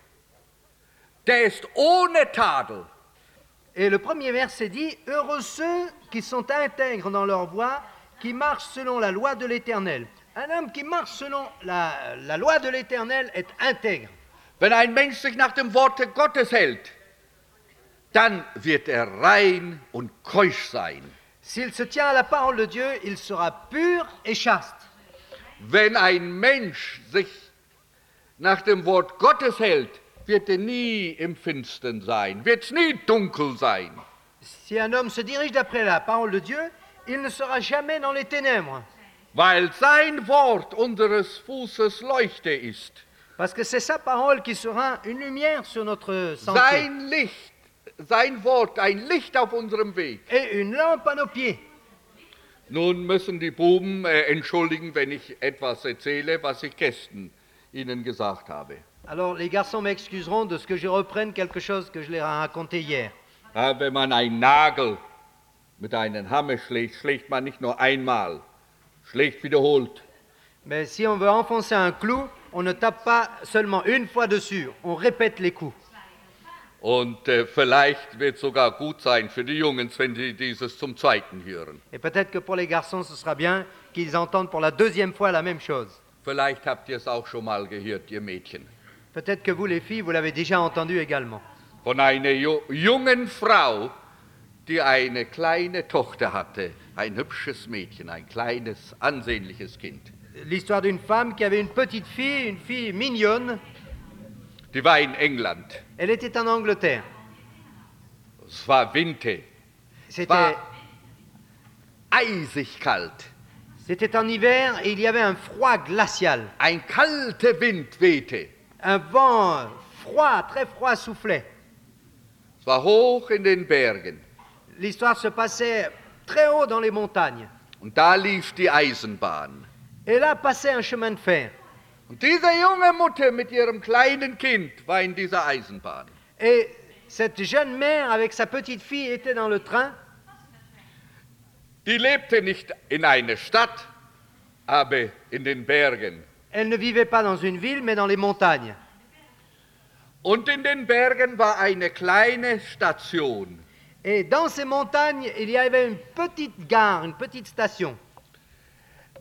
der ist ohne Tadel. Et le premier verset dit, heureux ceux qui sont intègres dans leur voie, qui marchent selon la loi de l'Éternel. Un homme qui marche selon la, la loi de l'Éternel est intègre. Wenn ein Mensch sich nach dem Worte Gottes hält, dann wird er rein und keusch sein. S'il se tient à la parole de Dieu, il sera pur et chaste. Wenn ein Mensch sich nach dem Wort Gottes hält, wird er nie im Finstern sein, wird es nie dunkel sein. Si un homme se dirige d'après la parole de Dieu, il ne sera jamais dans les ténèbres. Weil sein Wort unseres Fußes Leuchte ist. Parce que c'est sa parole qui sera une lumière sur notre sentier. Sein Licht, sein Wort, ein Licht auf unserem Weg. Et une lampe à nos pieds. Nun müssen die Buben äh, entschuldigen, wenn ich etwas erzähle, was ich gestern ihnen gesagt habe. Alors les garçons m'excuseront de ce que je reprenne quelque chose que je leur ai raconté hier. Ja, wenn man einen Nagel mit einem Hammer schlägt, schlägt man nicht nur einmal, schlägt wiederholt. Mais si on veut enfoncer un clou, on ne tape pas seulement une fois dessus, on répète les coups. Und äh, vielleicht wird es sogar gut sein für die Jungs, wenn sie dieses zum Zweiten hören. Et peut-être que pour les garçons, ce sera bien qu'ils entendent pour la deuxième fois la même chose. Vielleicht habt ihr es auch schon mal gehört, ihr Mädchen. Peut-être que vous, les filles, vous l'avez déjà entendu également. Von einer ju- jungen Frau, die eine kleine Tochter hatte, ein hübsches Mädchen, ein kleines, ansehnliches Kind. L'histoire d'une femme qui avait une petite fille, une fille mignonne. Die war in England. Elle était en Angleterre. Es war Winter. Es C'était, war eisig kalt. c'était en hiver et il y avait un froid glacial. Ein kalter Wind wehte. Un vent froid, très froid soufflait. Es war hoch in den Bergen. L'histoire se passait très haut dans les montagnes. Und da lief die Eisenbahn. Et là passait un chemin de fer. Und diese junge Mutter mit ihrem kleinen Kind war in dieser Eisenbahn. Et cette jeune mère avec sa petite fille était dans le train. Die lebte nicht in einer Stadt, aber in den Bergen. Elle ne vivait pas dans une ville, mais dans les montagnes. Und in den Bergen war eine kleine Station. Et dans ces montagnes, il y avait une petite gare, une petite station.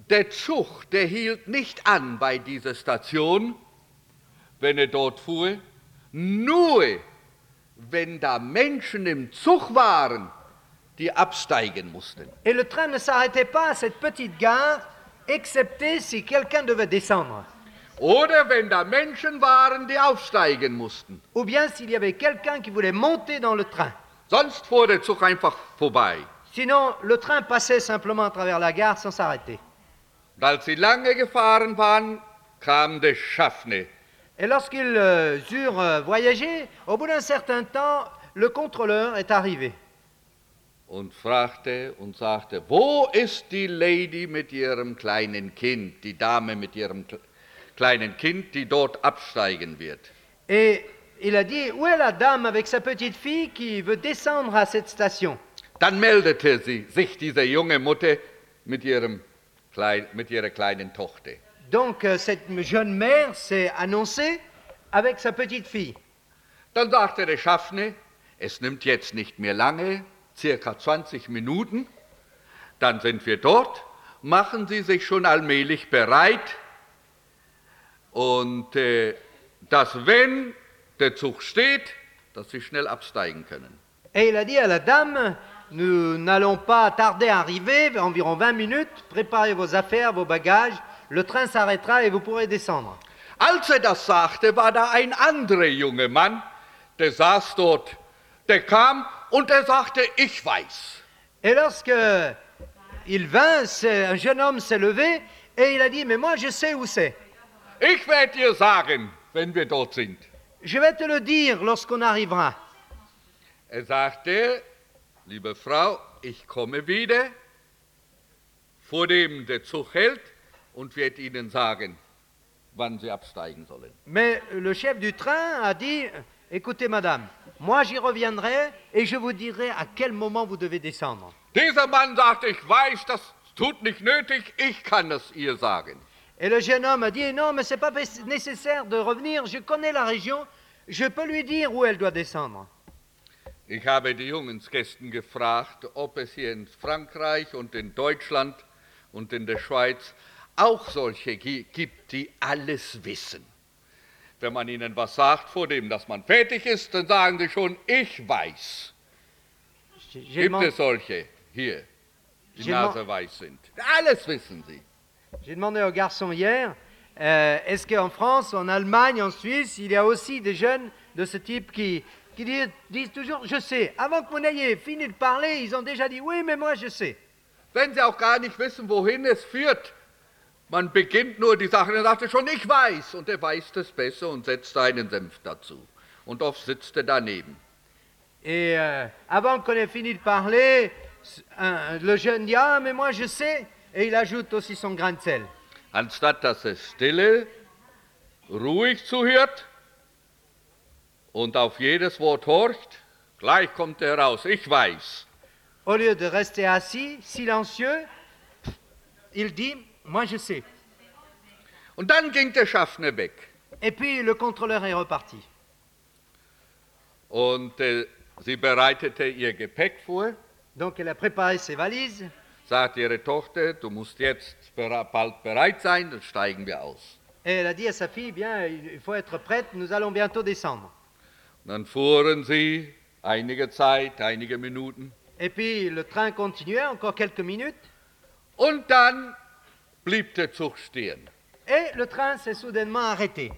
der Zug, der hielt nicht an bei dieser Station, wenn er dort fuhr, nur wenn da Menschen im Zug waren, die absteigen mussten. Et le train ne s'arrêtait pas à cette petite gare, excepté si quelqu'un devait descendre. Oder wenn da Menschen waren, die aufsteigen mussten. Ou bien s'il y avait quelqu'un qui voulait monter dans le train. Sonst fuhr der Zug einfach vorbei. Sinon, le train passait simplement à travers la gare sans s'arrêter. Und als sie lange gefahren waren, kam der Schaffner. Et lorsqu'ils euh, eurent euh, voyagé, au bout d'un certain temps, le contrôleur est arrivé. Und fragte und sagte, wo ist die Lady mit ihrem kleinen Kind, die Dame mit ihrem kleinen Kind, die dort absteigen wird? Et il a dit, où est la dame avec sa petite fille qui veut descendre à cette station? Dann meldete sie sich diese junge Mutter mit, ihrem klein, mit ihrer kleinen Tochter. Donc euh, cette jeune mère s'est annoncée avec sa petite fille. Dann sagte der Schaffner, es nimmt jetzt nicht mehr lange, circa zwanzig Minuten, dann sind wir dort, machen Sie sich schon allmählich bereit und äh, dass, wenn der Zug steht, dass Sie schnell absteigen können. Et il a dit à la dame, nous n'allons pas tarder à arriver, environ vingt minutes, préparez vos affaires, vos bagages, le train s'arrêtera et vous pourrez descendre. Als er das sagte, war da ein anderer junger Mann, der saß dort, der kam und er sagte, ich weiß. Et lorsque il vint, un jeune homme s'est levé et il a dit, mais moi je sais où c'est. Ich werde dir sagen, wenn wir dort sind. Je vais te le dire lorsqu'on arrivera. Er sagte, liebe Frau, ich komme wieder, vor dem der Zug hält, und werde Ihnen sagen, wann Sie absteigen sollen. Mais le chef du train a dit, écoutez madame, moi j'y reviendrai et je vous dirai à quel moment vous devez descendre. Dieser Mann sagte, ich weiß, das tut nicht nötig, ich kann es ihr sagen. Et le jeune homme a dit, non mais c'est pas nécessaire de revenir, je connais la région, je peux lui dire où elle doit descendre. Ich habe die Jungensgästen gefragt, ob es hier in Frankreich und in Deutschland und in der Schweiz auch solche gibt, die alles wissen. Wenn man ihnen was sagt, vor dem, dass man fertig ist, dann sagen sie schon, ich weiß. Gibt es solche hier, die naseweis sind? Alles wissen sie. J'ai demandé aux garçons hier, euh, est-ce qu'en France, en Allemagne, en Suisse, il y a aussi des jeunes de ce type qui, qui disent, disent toujours, je sais. Avant que vous n'ayez fini de parler, ils ont déjà dit, oui, mais moi, je sais. Wenn sie auch gar nicht wissen, wohin es führt, man beginnt nur die Sache, dann sagt er schon, ich weiß, und er weiß das besser und setzt seinen Senf dazu. Und oft sitzt er daneben. Et euh, avant qu'on ait fini de parler, un, le jeune dit, ah, mais moi, je sais. Et il ajoute aussi son grain de sel. Anstatt dass er stille, ruhig zuhört und auf jedes Wort horcht, gleich kommt er raus, ich weiß. Au lieu de rester assis, silencieux, il dit, moi je sais. Und dann ging der Schaffner weg. Et puis le contrôleur est reparti. Und äh, sie bereitete ihr Gepäck vor. Donc elle a préparé ses valises. Sagte ihre Tochter, du musst jetzt bald bereit sein, dann steigen wir aus. Et elle a dit à sa fille, bien, il faut être prête, nous allons bientôt descendre. Und dann fuhren sie einige Zeit, einige Minuten. Et puis le train continuait, encore quelques minutes. Und dann blieb der Zug stehen. Et le train s'est soudainement arrêté.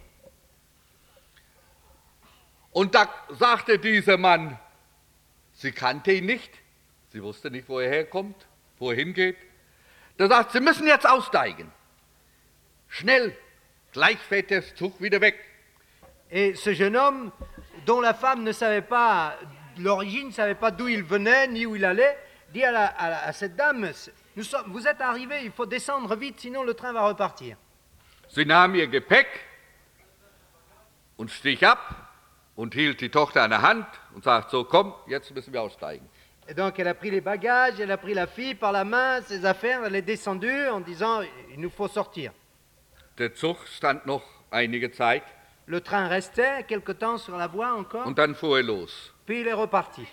Und da sagte dieser Mann, sie kannte ihn nicht, sie wusste nicht, wo er herkommt, wo er hingeht. Da sagt sie, müssen jetzt aussteigen. Schnell, gleich fährt der Zug wieder weg. Et ce jeune homme, dont la femme ne savait pas l'origine, ne savait pas d'où il venait ni où il allait, dit à, la, à, la, à cette dame, nous sommes, vous êtes arrivés, il faut descendre vite, sinon le train va repartir. Sie nahm ihr Gepäck und stieg ab und hielt die Tochter an der Hand und sagt, so komm, jetzt müssen wir aussteigen. Et donc elle a pris les bagages, elle a pris la fille par la main, ses affaires, elle est descendue en disant, il nous faut sortir. Der Zug stand noch einige Zeit. Le train restait quelque temps sur la voie encore. Und dann fuhr er los. Puis il est reparti.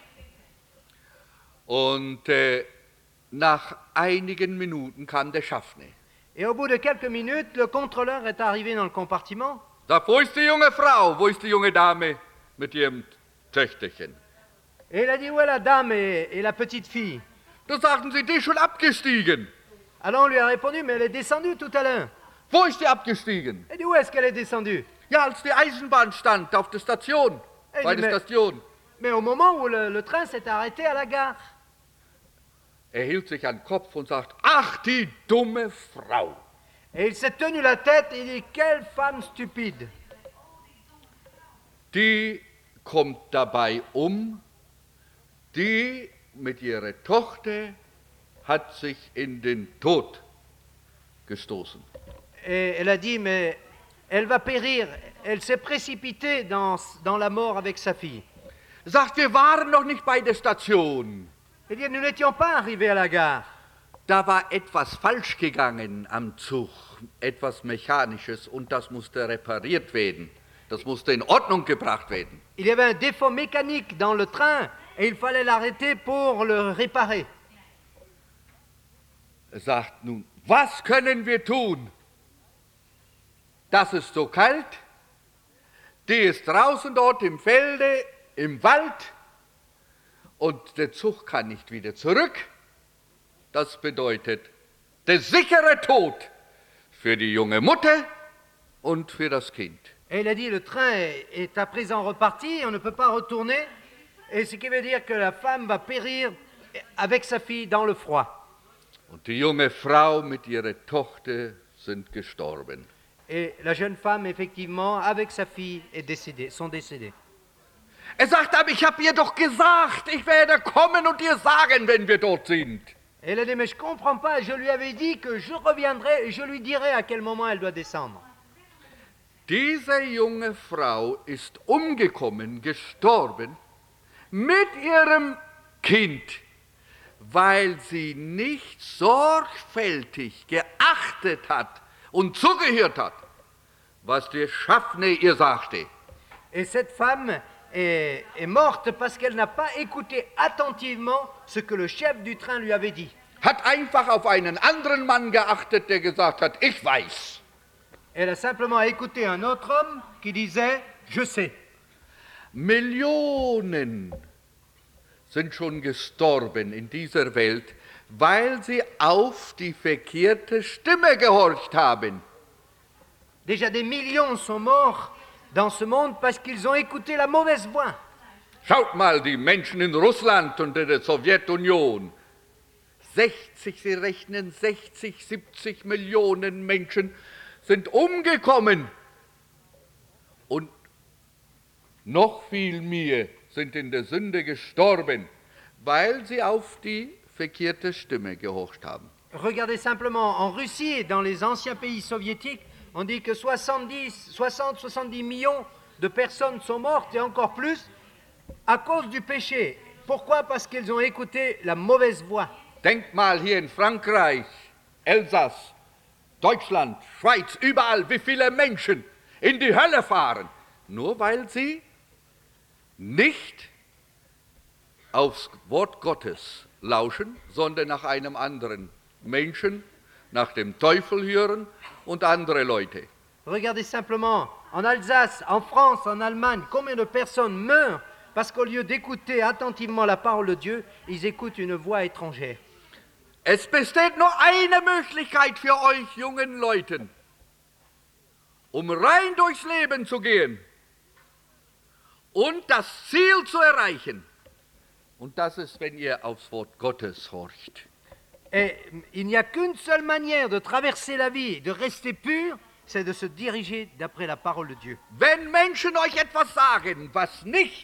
Und äh, nach einigen Minuten kam der Schaffner. Et au bout de quelques minutes, le contrôleur est arrivé dans le compartiment. Sagt, wo ist die junge Frau? Wo ist die junge Dame mit ihrem Töchterchen? Et il a dit, où est la dame et, et la petite fille? Da sagten sie, die ist schon abgestiegen. Alors on lui a répondu, mais elle est descendue tout à l'heure. Wo ist die abgestiegen? Il dit, où est-ce qu'elle est descendue? Ja, als die Eisenbahn stand auf der Station, Ey, bei die der me- Station. Mais au moment où le, le train s'est arrêté à la gare. Er hielt sich an den Kopf und sagt, ach, die dumme Frau. Et il s'est tenu la tête et il dit, quelle femme stupide. Die kommt dabei um, die mit ihrer Tochter hat sich in den Tod gestoßen. Et elle a dit, mais elle va périr. Elle s'est précipitée dans, dans la mort avec sa fille. Sagt, wir waren noch nicht bei der Station. Il dit, nous n'étions pas arrivés à la gare. Da war etwas falsch gegangen am Zug, etwas Mechanisches, und das musste repariert werden. Das musste in Ordnung gebracht werden. Il y avait un défaut mécanique dans le train et il fallait l'arrêter pour le réparer. Er sagt nun, was können wir tun? Das ist so kalt, die ist draußen dort im Felde, im Wald, und der Zug kann nicht wieder zurück. Das bedeutet der sichere Tod für die junge Mutter und für das Kind. Et il a dit, le train est, est à présent reparti, on ne peut pas retourner, et ce qui veut dire que la femme va périr avec sa fille dans le froid. Und die junge Frau mit ihrer Tochter sind gestorben. Et la jeune femme, effectivement, avec sa fille, est décédée, sont décédées. Er sagt, aber ich habe ihr doch gesagt, ich werde kommen und ihr sagen, wenn wir dort sind. Et elle a dit, mais je ne comprends pas, je lui avais dit que je reviendrai et je lui dirai à quel moment elle doit descendre. Diese junge Frau ist umgekommen, gestorben, mit ihrem Kind, weil sie nicht sorgfältig geachtet hat und zugehört hat, was der Schaffner ihr sagte. Et cette femme est, est morte parce qu'elle n'a pas écouté attentivement ce que le chef du train lui avait dit. Hat einfach auf einen anderen Mann geachtet, der gesagt hat, ich weiß. Elle a simplement écouté un autre homme qui disait « Je sais ». Millionen sind schon gestorben in dieser Welt, weil sie auf die verkehrte Stimme gehorcht haben. Déjà des millions sont morts dans ce monde parce qu'ils ont écouté la mauvaise voix. Schaut mal, die Menschen in Russland und in der Sowjetunion. sechzig, sie rechnen sechzig, siebzig Millionen Menschen sind umgekommen. Und noch viel mehr sind in der Sünde gestorben, weil sie auf die verkehrte Stimme gehorcht haben. Regardez simplement, en Russie et dans les anciens pays soviétiques, on dit que soixante-dix, soixante, soixante-dix millions de personnes sont mortes et encore plus à cause du péché. Pourquoi? Parce qu'ils ont écouté la mauvaise voix. Denkt mal hier in Frankreich, Elsass, Deutschland, Schweiz, überall, wie viele Menschen in die Hölle fahren, nur weil sie nicht aufs Wort Gottes lauschen, sondern nach einem anderen Menschen, nach dem Teufel hören und andere Leute. Regardez simplement, en Alsace, en France, en Allemagne, combien de personnes meurent parce qu'au lieu d'écouter attentivement la parole de Dieu, ils écoutent une voix étrangère. Es besteht nur eine Möglichkeit für euch jungen Leuten, um rein durchs Leben zu gehen und das Ziel zu erreichen. Und das ist, wenn ihr aufs Wort Gottes horcht. Et il n'y a qu'une seule manière de traverser la vie, de rester pur, c'est de se diriger d'après la parole de Dieu. Wenn Menschen euch etwas sagen, was nicht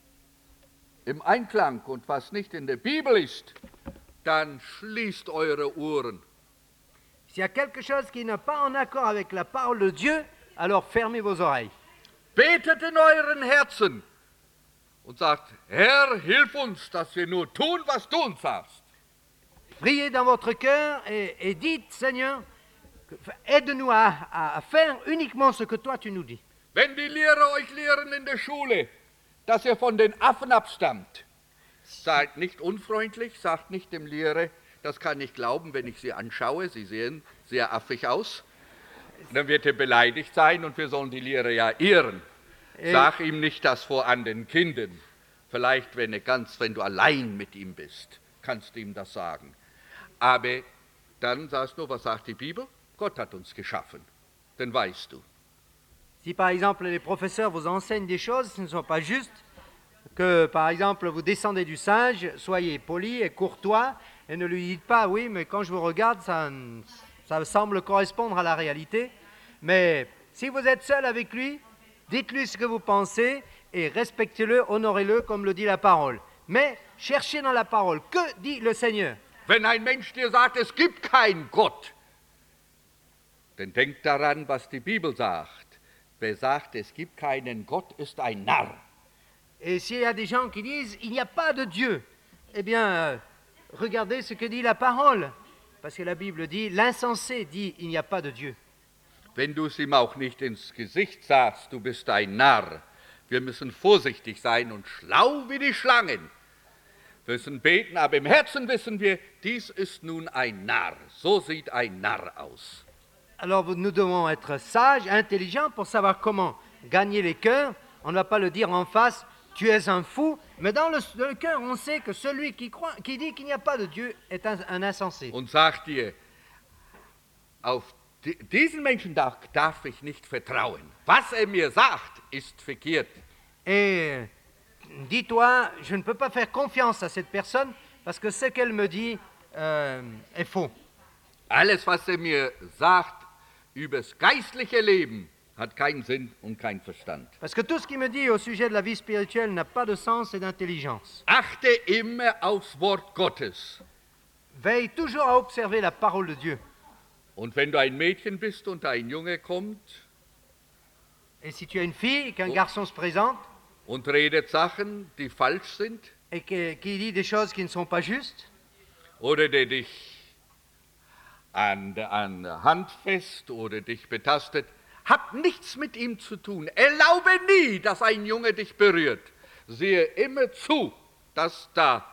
im Einklang und was nicht in der Bibel ist, dann schließt eure Ohren. S'il y a quelque chose qui n'est pas en accord avec la parole de Dieu, alors fermez vos oreilles. Betet in euren Herzen und sagt, Herr, hilf uns, dass wir nur tun, was du uns sagst. Priez dans votre cœur et, et dites, Seigneur, aide-nous à, à, à faire uniquement ce que toi tu nous dis. Wenn die Lehrer euch lehren in der Schule, dass ihr von den Affen abstammt, seid nicht unfreundlich, sagt nicht dem Lehrer, das kann ich glauben, wenn ich Sie anschaue. Sie sehen sehr affig aus. Dann wird er beleidigt sein und wir sollen die Lehrer ja ehren. Sag ihm nicht das vor an den Kindern. Vielleicht, wenn, er ganz, wenn du allein mit ihm bist, kannst du ihm das sagen. Aber dann sagst du, was sagt die Bibel? Gott hat uns geschaffen. Dann weißt du. Si par exemple les professeurs vous enseignent des choses, ce ne sont pas juste que par exemple vous descendez du singe, soyez poli et courtois et ne lui dites pas oui mais quand je vous regarde ça, ça semble correspondre à la réalité. Mais si vous êtes seul avec lui, dites-lui ce que vous pensez et respectez-le, honorez-le comme le dit la parole. Mais cherchez dans la parole, que dit le Seigneur? Wenn ein Mensch dir sagt, es gibt keinen Gott, dann denk daran, was die Bibel sagt. Wer sagt, es gibt keinen Gott, ist ein Narr. Et s'il y a des gens qui disent, il n'y a pas de Dieu, eh bien, euh, regardez ce que dit la parole. Parce que la Bible dit, l'insensé dit, il n'y a pas de Dieu. Wenn du es ihm auch nicht ins Gesicht sagst, du bist ein Narr. Wir müssen vorsichtig sein und schlau wie die Schlangen. Wir müssen beten, aber im Herzen wissen wir, dies ist nun ein Narr. So sieht ein Narr aus. Alors nous devons être sages, intelligents pour savoir comment gagner les cœurs. On ne va pas le dire en face, tu es un fou, mais dans le, dans le cœur, on sait que celui qui, croit, qui dit qu'il n'y a pas de Dieu est un, un insensé. Und sagt dir, auf die, diesen Menschen darf, darf ich nicht vertrauen. Was er mir sagt, ist verkehrt. Et dis-toi, je ne peux pas faire confiance à cette personne parce que ce qu'elle me dit euh, est faux. Alles, was er mir sagt über das geistliche Leben, hat keinen Sinn und keinen Verstand. Parce que tout ce qu'il me dit au sujet de la vie spirituelle n'a pas de sens et d'intelligence. Achte immer aufs Wort Gottes. Veille toujours à observer la parole de Dieu. Und wenn du ein Mädchen bist und ein Junge kommt, et si tu as une fille et qu'un oh. garçon se présente, und redet Sachen, die falsch sind, et qui, qui dit des choses qui ne sont pas justes, oder der dich an der Hand fest oder dich betastet, hat nichts mit ihm zu tun. Erlaube nie, dass ein Junge dich berührt. Sehe immer zu, dass da,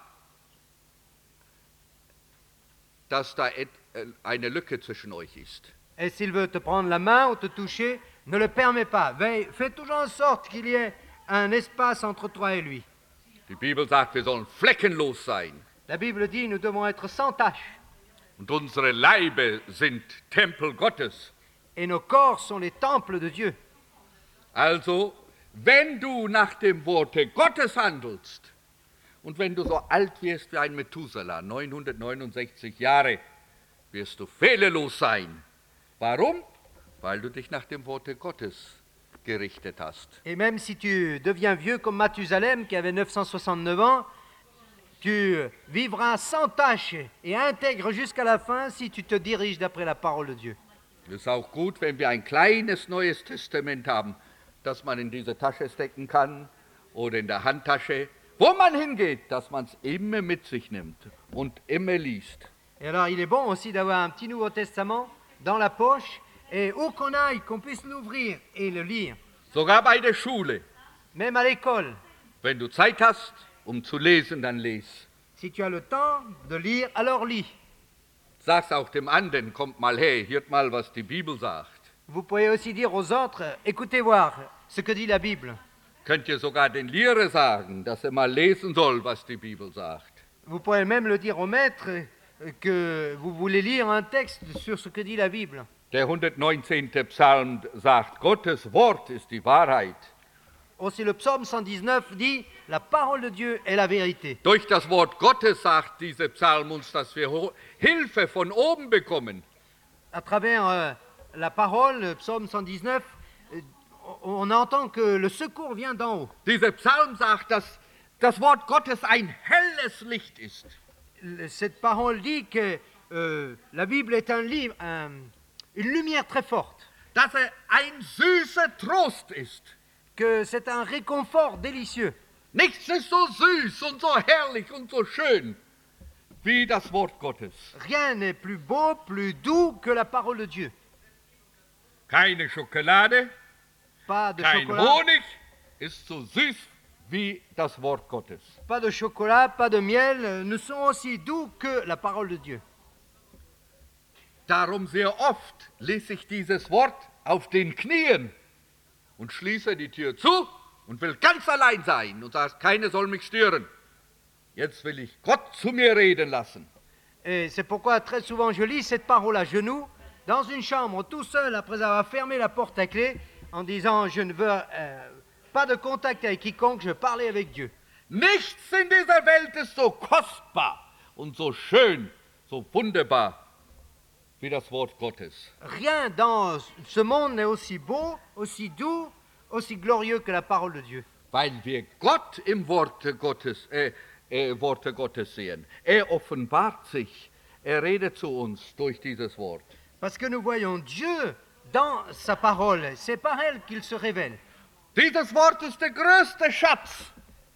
dass da eine Lücke zwischen euch ist. Et s'il veut te prendre la main ou te toucher, ne le permets pas. Veille, fais toujours en sorte qu'il y ait un espace entre toi et lui. Die Bibel sagt, wir sollen fleckenlos sein. La Bible dit, nous devons être sans tache. Und unsere Leibe sind Tempel Gottes. Et nos corps sont les temples de Dieu. Also, wenn du nach dem Worte Gottes handelst und wenn du so alt wirst wie ein Methuselah, neunhundertneunundsechzig Jahre, wirst du fehlerlos sein. Warum? Weil du dich nach dem Worte Gottes gerichtet hast. Et même si tu deviens vieux comme Mathusalem qui avait neuf cent soixante-neuf ans, tu vivras sans tâche et intègre jusqu'à la fin si tu te diriges d'après la parole de Dieu. Es ist auch gut, wenn wir ein kleines Neues Testament haben, das man in diese Tasche stecken kann oder in der Handtasche, wo man hingeht, dass man es immer mit sich nimmt und immer liest. Et alors il est bon aussi d'avoir un petit Nouveau Testament dans la poche et où qu'on aille, qu'on puisse l'ouvrir et le lire. Sogar bei der Schule. Même à l'école. Wenn du Zeit hast, um zu lesen, dann les. Si tu as le temps de lire, alors lis. Sag's auch dem anderen, kommt mal her, hört mal, was die Bibel sagt. Vous pouvez aussi dire aux autres, écoutez voir ce que dit la Bible. Könnt ihr sogar den Lehrer sagen, dass er mal lesen soll, was die Bibel sagt. Vous pouvez même le dire au maître que vous voulez lire un texte sur ce que dit la Bible. Der hundertneunzehnte Psalm sagt, Gottes Wort ist die Wahrheit. Aussi le psaume cent dix-neuf dit, la parole de Dieu est la vérité. Durch das Wort Gottes sagt dieser Psalm uns, dass wir Hilfe von oben bekommen. À travers euh, la parole, le psaume cent dix-neuf, euh, on entend que le secours vient d'en haut. Dieser Psalm sagt, dass das Wort Gottes ein helles Licht ist. Cette parole dit que euh, la Bible est un livre, un, une lumière très forte. Dass er ein süßer Trost ist. Que c'est un réconfort délicieux. Nichts ist so süß und so herrlich und so schön wie das Wort Gottes. Rien n'est plus beau, plus doux que la parole de Dieu. Keine Schokolade, Pas de kein chocolat. Honig ist so süß wie das Wort Gottes. Pas de chocolat, pas de miel, euh, ne sont aussi doux que la parole de Dieu. Darum sehr oft lese ich dieses Wort auf den Knien und schließe die Tür zu und will ganz allein sein und sage, keiner soll mich stören. Jetzt will ich Gott zu mir reden lassen. Et c'est pourquoi très souvent je lis cette parole à genoux, dans une chambre, tout seul, après avoir fermé la porte à clé, en disant, je ne veux euh, pas de contact avec quiconque, je veux parler avec Dieu. Nichts in dieser Welt ist so kostbar und so schön, so wunderbar wie das Wort Gottes. Rien dans ce monde n'est aussi beau, aussi doux, aussi glorieux que la parole de Dieu. Weil wir Gott im Worte Gottes, äh, äh, Worte Gottes sehen. Er offenbart sich, er redet zu uns durch dieses Wort. Parce que nous voyons Dieu dans sa parole, c'est par elle qu'il se révèle. Dieses Wort ist der größte Schatz.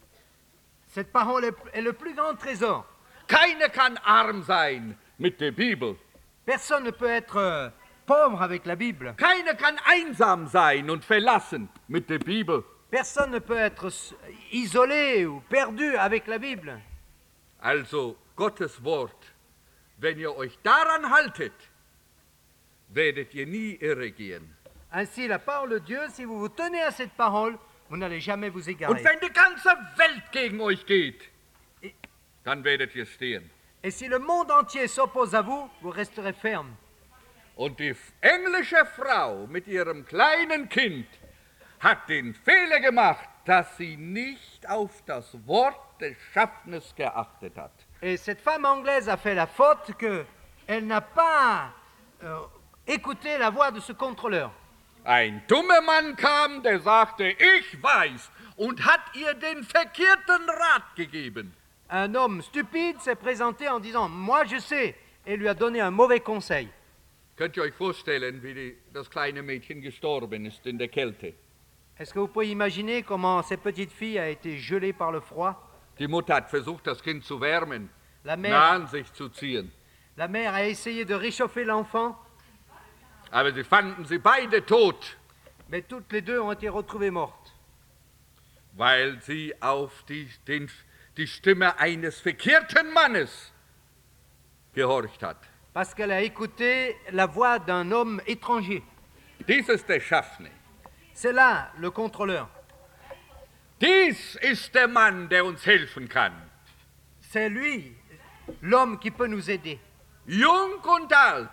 Cette parole est, est le plus grand trésor. Keiner kann arm sein mit der Bibel. Personne ne peut être euh, pauvre avec la Bible. Keiner kann einsam sein und verlassen mit der Bibel. Personne ne peut être isolé ou perdu avec la Bible. Also Gottes Wort, wenn ihr euch daran haltet, werdet ihr nie irre gehen. Ainsi, la parole de Dieu, si vous vous tenez à cette parole, vous n'allez jamais vous égarer. Und wenn die ganze Welt gegen euch geht, dann werdet ihr stehen. Et si le monde entier s'oppose à vous, vous resterez ferme. Und die englische Frau mit ihrem kleinen Kind hat den Fehler gemacht, dass sie nicht auf das Wort des Schaffners geachtet hat. Et cette femme anglaise a fait la faute qu'elle n'a pas euh, écouté la voix de ce contrôleur. Ein dummer Mann kam, der sagte, ich weiß, und hat ihr den verkehrten Rat gegeben. Un homme stupide s'est présenté en disant « Moi je sais » et lui a donné un mauvais conseil. Könnt ihr euch vorstellen, wie die, das kleine Mädchen gestorben ist in der Kälte? Est-ce que vous pouvez imaginer comment cette petite fille a été gelée par le froid? Die Mutter hat versucht, das Kind zu wärmen, La nah mère, an sich zu ziehen. la mère a essayé de réchauffer l'enfant, Aber sie fanden sie beide tot, mais toutes les deux ont été retrouvées mortes. weil sie auf die, den, die Stimme eines verkehrten Mannes gehorcht hat. Parce qu'elle a écouté la voix d'un homme étranger. Dies ist der Schaffner. C'est là le contrôleur. Dies ist der Mann, der uns helfen kann. C'est lui, l'homme qui peut nous aider. Jung und alt.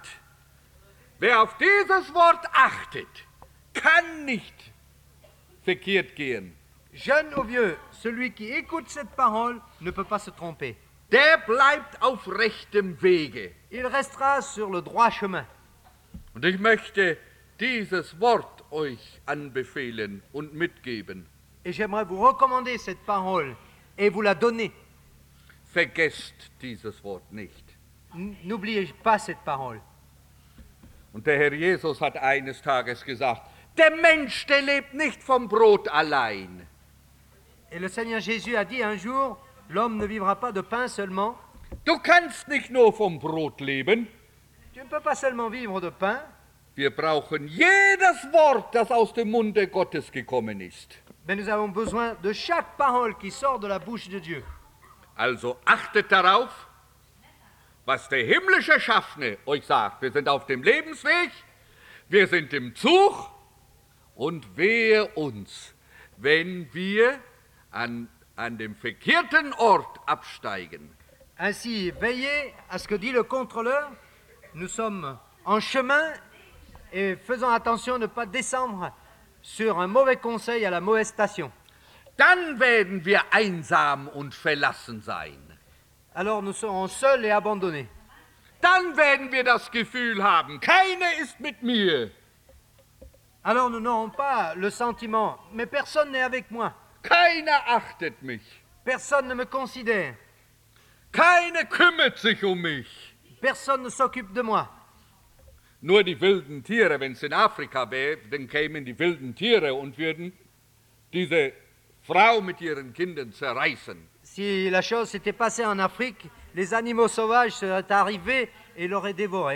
Wer auf dieses Wort achtet, kann nicht verkehrt gehen. Jeune ou vieux, celui qui écoute cette parole ne peut pas se tromper. Der bleibt auf rechtem Wege. Il restera sur le droit chemin. Und ich möchte dieses Wort euch anbefehlen und mitgeben. Et j'aimerais vous recommander cette parole et vous la donner. Vergesst dieses Wort nicht. N- N'oubliez pas cette parole. Und der Herr Jesus hat eines Tages gesagt, der Mensch, der lebt nicht vom Brot allein. Et le Seigneur Jésus a dit un jour, l'homme ne vivra pas de pain seulement. Du kannst nicht nur vom Brot leben. Tu ne peux pas seulement vivre de pain, Wir brauchen jedes Wort, das aus dem Munde Gottes gekommen ist. mais nous avons besoin de chaque parole qui sort de la bouche de Dieu. Also achtet darauf, was der himmlische Schaffner euch sagt. Wir sind auf dem Lebensweg, wir sind im Zug und wehe uns, wenn wir an, an dem verkehrten Ort absteigen. Ainsi, veillez à ce que dit le contrôleur. Nous sommes en chemin et faisons attention de ne pas descendre sur un mauvais conseil à la mauvaise station. Dann werden wir einsam und verlassen sein. Alors nous serons seuls et abandonnés. Dann werden wir das Gefühl haben, keiner ist mit mir. Alors nous n'aurons pas le sentiment, mais personne n'est avec moi. Keiner achtet mich. Personne ne me considère. Keiner kümmert sich um mich. Personne ne s'occupe de moi. Nur die wilden Tiere, wenn es in Afrika wäre, dann kämen die wilden Tiere und würden diese Frau mit ihren Kindern zerreißen. Si la chose s'était passée en Afrique, les animaux sauvages seraient arrivés et l'auraient dévoré.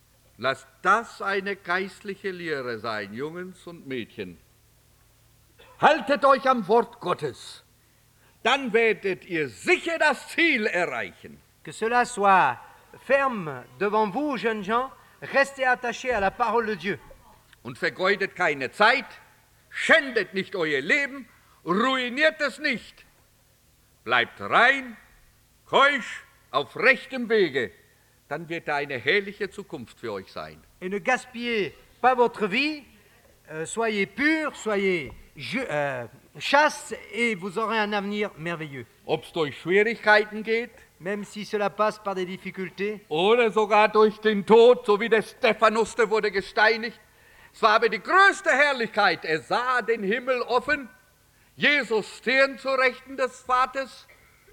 Lasst das eine geistliche Lehre sein, Jungs und Mädchen. Haltet euch am Wort Gottes, dann werdet ihr sicher das Ziel erreichen. Que cela soit ferme devant vous, jeunes gens, restez attachés à la parole de Dieu. Und vergeudet keine Zeit, schändet nicht euer Leben, ruiniert es nicht. Bleibt rein, keusch, auf rechtem Wege, dann wird da eine herrliche Zukunft für euch sein. Et ne gaspillez pas votre vie, euh, soyez purs, soyez je, euh, chastes et vous aurez un avenir merveilleux. Ob es durch Schwierigkeiten geht, Même si cela passe par des difficultés, oder sogar durch den Tod, so wie der Stephanus, der wurde gesteinigt. Es war aber die größte Herrlichkeit. Er sah den Himmel offen, Jesus stehen zu Rechten des Vaters.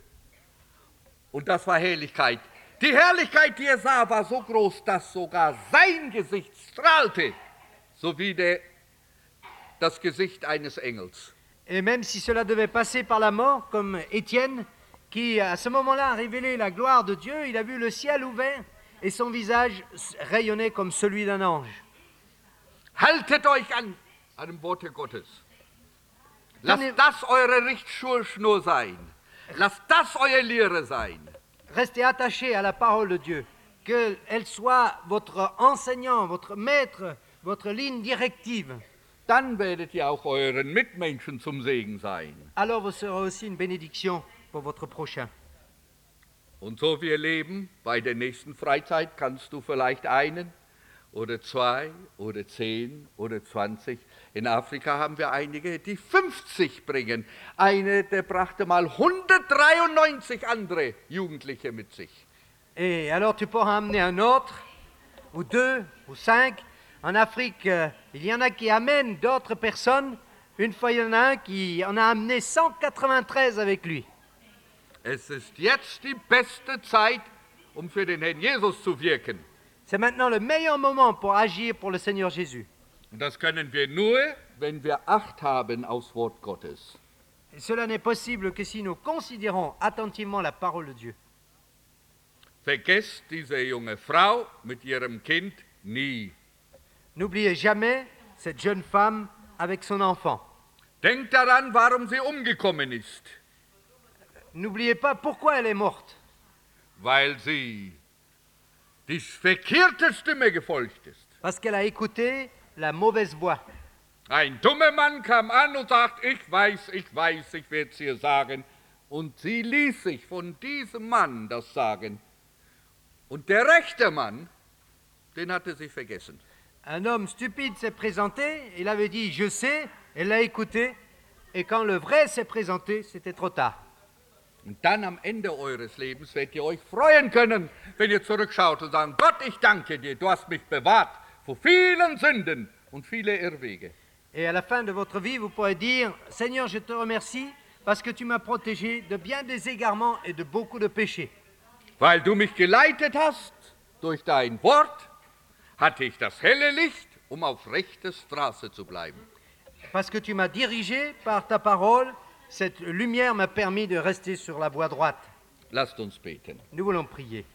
Und das war Herrlichkeit. Die Herrlichkeit, die er sah, war so groß, dass sogar sein Gesicht strahlte, so wie der, das Gesicht eines Engels. et même si cela devait passer par la mort, comme Étienne, qui à ce moment-là a révélé la gloire de Dieu, il a vu le ciel ouvert et son visage rayonnait comme celui d'un ange. Haltet euch an, an dem Worte Gottes. Lasst das eure Richtschnur sein. Lasst das eure Lehre sein. Restez attachés à la parole de Dieu, qu'elle soit votre enseignant, votre maître, votre ligne directive. Dann werdet ihr auch euren Mitmenschen zum Segen sein. Alors vous serez aussi une bénédiction pour votre prochain. Und so wir leben, bei der nächsten Freizeit kannst du vielleicht einen oder zwei oder zehn oder zwanzig. In Afrika haben wir einige, die fünfzig bringen. Eine, der brachte mal hundertdreiundneunzig andere Jugendliche mit sich. Et alors tu pourras amener un autre, ou deux, ou cinq. En Afrique, euh, il y en a qui amènent d'autres personnes. Une fois, il y en a un qui en a amené cent quatre-vingt-treize avec lui. Es ist jetzt die beste Zeit, um für den Herrn Jesus zu wirken. C'est maintenant le meilleur moment pour agir pour le Seigneur Jésus. Und das können wir nur, wenn wir Acht haben aufs Wort Gottes. Et cela n'est possible que si nous considérons attentivement la parole de Dieu. Vergesst diese junge Frau mit ihrem Kind nie. N'oubliez jamais cette jeune femme avec son enfant. Denkt daran, warum sie umgekommen ist. N'oubliez pas pourquoi elle est morte. Weil sie die verkehrte Stimme gefolgt ist. Parce qu'elle a écouté la mauvaise voix. Ein dummer Mann kam an und sagt, ich weiß, ich weiß, ich werde es ihr sagen. Und sie ließ sich von diesem Mann das sagen. Und der rechte Mann, den hatte sie vergessen. Un homme stupide s'est présenté, il avait dit « je sais », elle l'a écouté, et quand le vrai s'est présenté, c'était trop tard. Und dann am Ende eures Lebens werdet ihr euch freuen können, wenn ihr zurückschaut und sagt, Gott, ich danke dir, du hast mich bewahrt vor vielen Sünden und viele Irrwege. Et à la fin de votre vie, vous pourrez dire « Seigneur, je te remercie parce que tu m'as protégé de bien des égarements et de beaucoup de péchés. Weil du mich geleitet hast durch dein Wort, hatte ich das helle Licht, um auf rechter Straße zu bleiben. Parce que tu m'as dirigé par ta parole, cette lumière m'a permis de rester sur la voie droite. » Lasst uns beten. Nous voulons prier.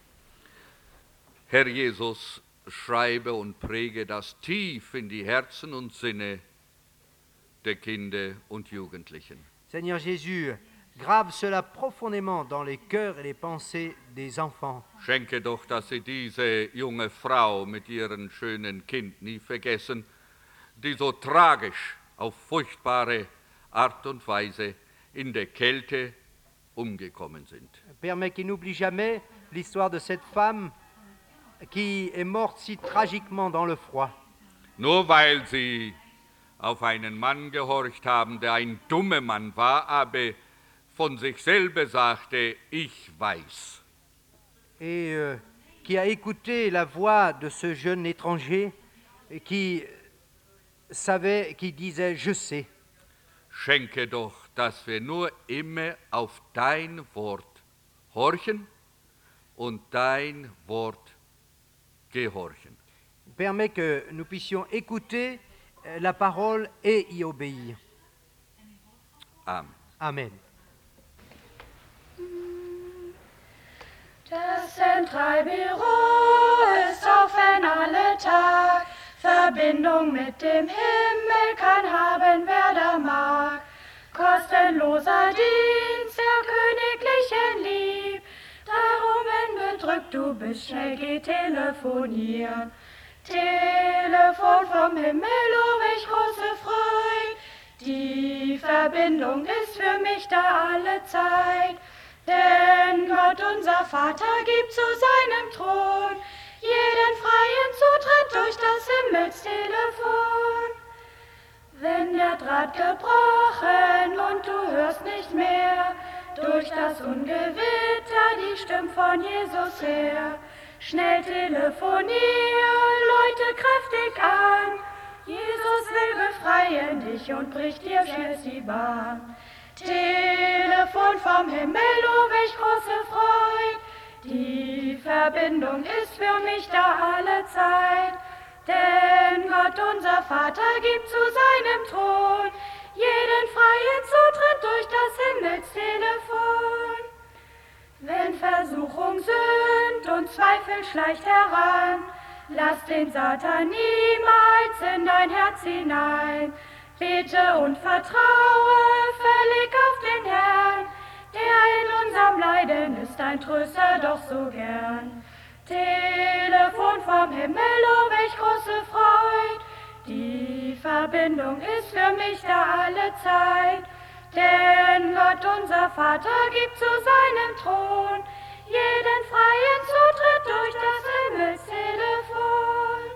Herr Jesus, schreibe und präge das tief in die Herzen und Sinne der Kinder und Jugendlichen. Seigneur Jésus, grave cela profondément dans les cœurs et les pensées des enfants. Schenke doch, dass sie diese junge Frau mit ihrem schönen Kind nie vergessen, die so tragisch auf furchtbare Art und Weise in der Kälte umgekommen sind. Permets qu'ils n'oublient jamais l'histoire de cette femme qui est morte si tragiquement dans le froid. Nur weil sie auf einen Mann gehorcht haben, der ein dummer Mann war, aber von sich selber sagte, ich weiß. Et euh, qui a écouté la voix de ce jeune étranger et qui savait, qui disait « je sais ». Schenke doch, dass wir nur immer auf dein Wort horchen und dein Wort gehorchen. Permet que nous puissions écouter la parole et y obéir. Amen. Amen. Das Zentralbüro ist offen alle Tag. Verbindung mit dem Himmel kann haben, wer da mag. grenzenloser Dienst der königlichen Lieb. Darum, wenn bedrückt du bist, schnell geh telefonieren. Telefon vom Himmel, oh, welch große Freude. Die Verbindung ist für mich da alle Zeit. Denn Gott, unser Vater, gibt zu seinem Thron jeden freien Zutritt durch das Himmelstelefon. Wenn der Draht gebrochen und du hörst nicht mehr, durch das Ungewitter die Stimme von Jesus her, schnell telefonier, Leute kräftig an. Jesus will befreien dich und bricht dir schnellst die Bahn. Telefon vom Himmel, oh, welch große Freude. Die Verbindung ist für mich da alle Zeit. Denn Gott, unser Vater, gibt zu seinem Thron jeden freien Zutritt durch das Himmelstelefon. Wenn Versuchung Sünd und Zweifel schleicht heran, lass den Satan niemals in dein Herz hinein. Bete und vertraue völlig auf den Herrn, der in unserem Leiden ist ein Tröster doch so gern. Telefon vom Himmel, oh, welch große Freude. Die Verbindung ist für mich da alle Zeit. Denn Gott, unser Vater, gibt zu seinem Thron jeden freien Zutritt durch das Himmelstelefon.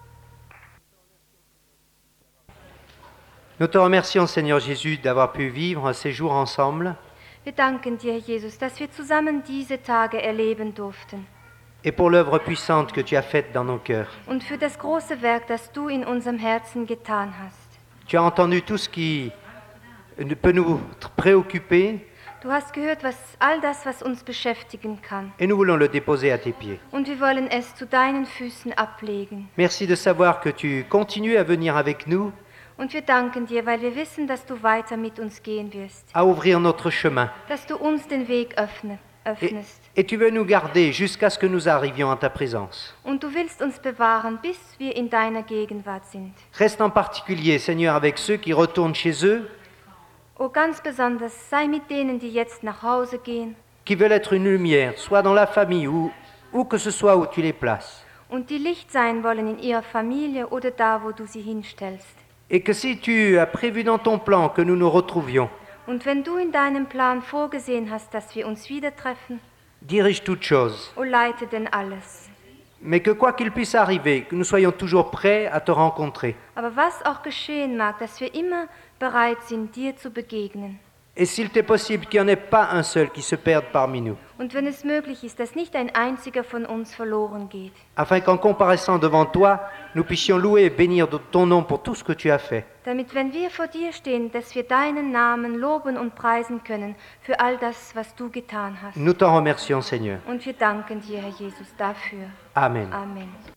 Nous te remercions, Seigneur Jésus, d'avoir pu vivre ces jours ensemble Wir danken dir, Jesus, dass wir zusammen diese Tage erleben durften et pour l'œuvre puissante que tu as faite dans nos cœurs. und für das große Werk, das du in unserem Herzen getan hast. Tu as entendu tout ce qui peut nous préoccuper Du hast gehört, was all das, was uns beschäftigen kann. et nous voulons le déposer à tes pieds. Und wir wollen es zu deinen Füßen ablegen. Merci de savoir que tu continues à venir avec nous, Und wir danken dir, weil wir wissen, dass du weiter mit uns gehen wirst. à ouvrir notre chemin. Dass du uns den Weg öffne, Et, öffnest. et tu veux nous garder jusqu'à ce que nous arrivions à ta présence. Und du willst uns bewahren, bis wir in deiner Gegenwart sind. Reste en particulier, Seigneur, avec ceux qui retournent chez eux, O ganz besonders, sei mit denen, die jetzt nach Hause gehen qui veulent être une lumière, soit dans la famille ou où que ce soit où tu les places. und die Licht sein wollen in ihrer Familie oder da, wo du sie hinstellst. Et que si tu as prévu dans ton plan que nous nous retrouvions, Und wenn du in deinem Plan vorgesehen hast, dass wir uns wieder treffen, dirige toutes choses. o leite denn alles. Mais que quoi qu'il puisse arriver, que nous soyons toujours prêts à te rencontrer. Aber was auch geschehen mag, dass wir immer bereit sind, dir zu begegnen. Et s'il t'est possible qu'il n'y en ait pas un seul qui se perde parmi nous, Und wenn es möglich ist, dass nicht ein einziger von uns verloren geht, afin qu'en comparaissant devant toi, nous puissions louer et bénir de ton nom pour tout ce que tu as fait. damit, wenn wir vor dir stehen, dass wir deinen Namen loben und preisen können für all das, was du getan hast. Nous t'en remercions, Seigneur. Und wir danken dir, Herr Jesus, dafür. Amen. Amen.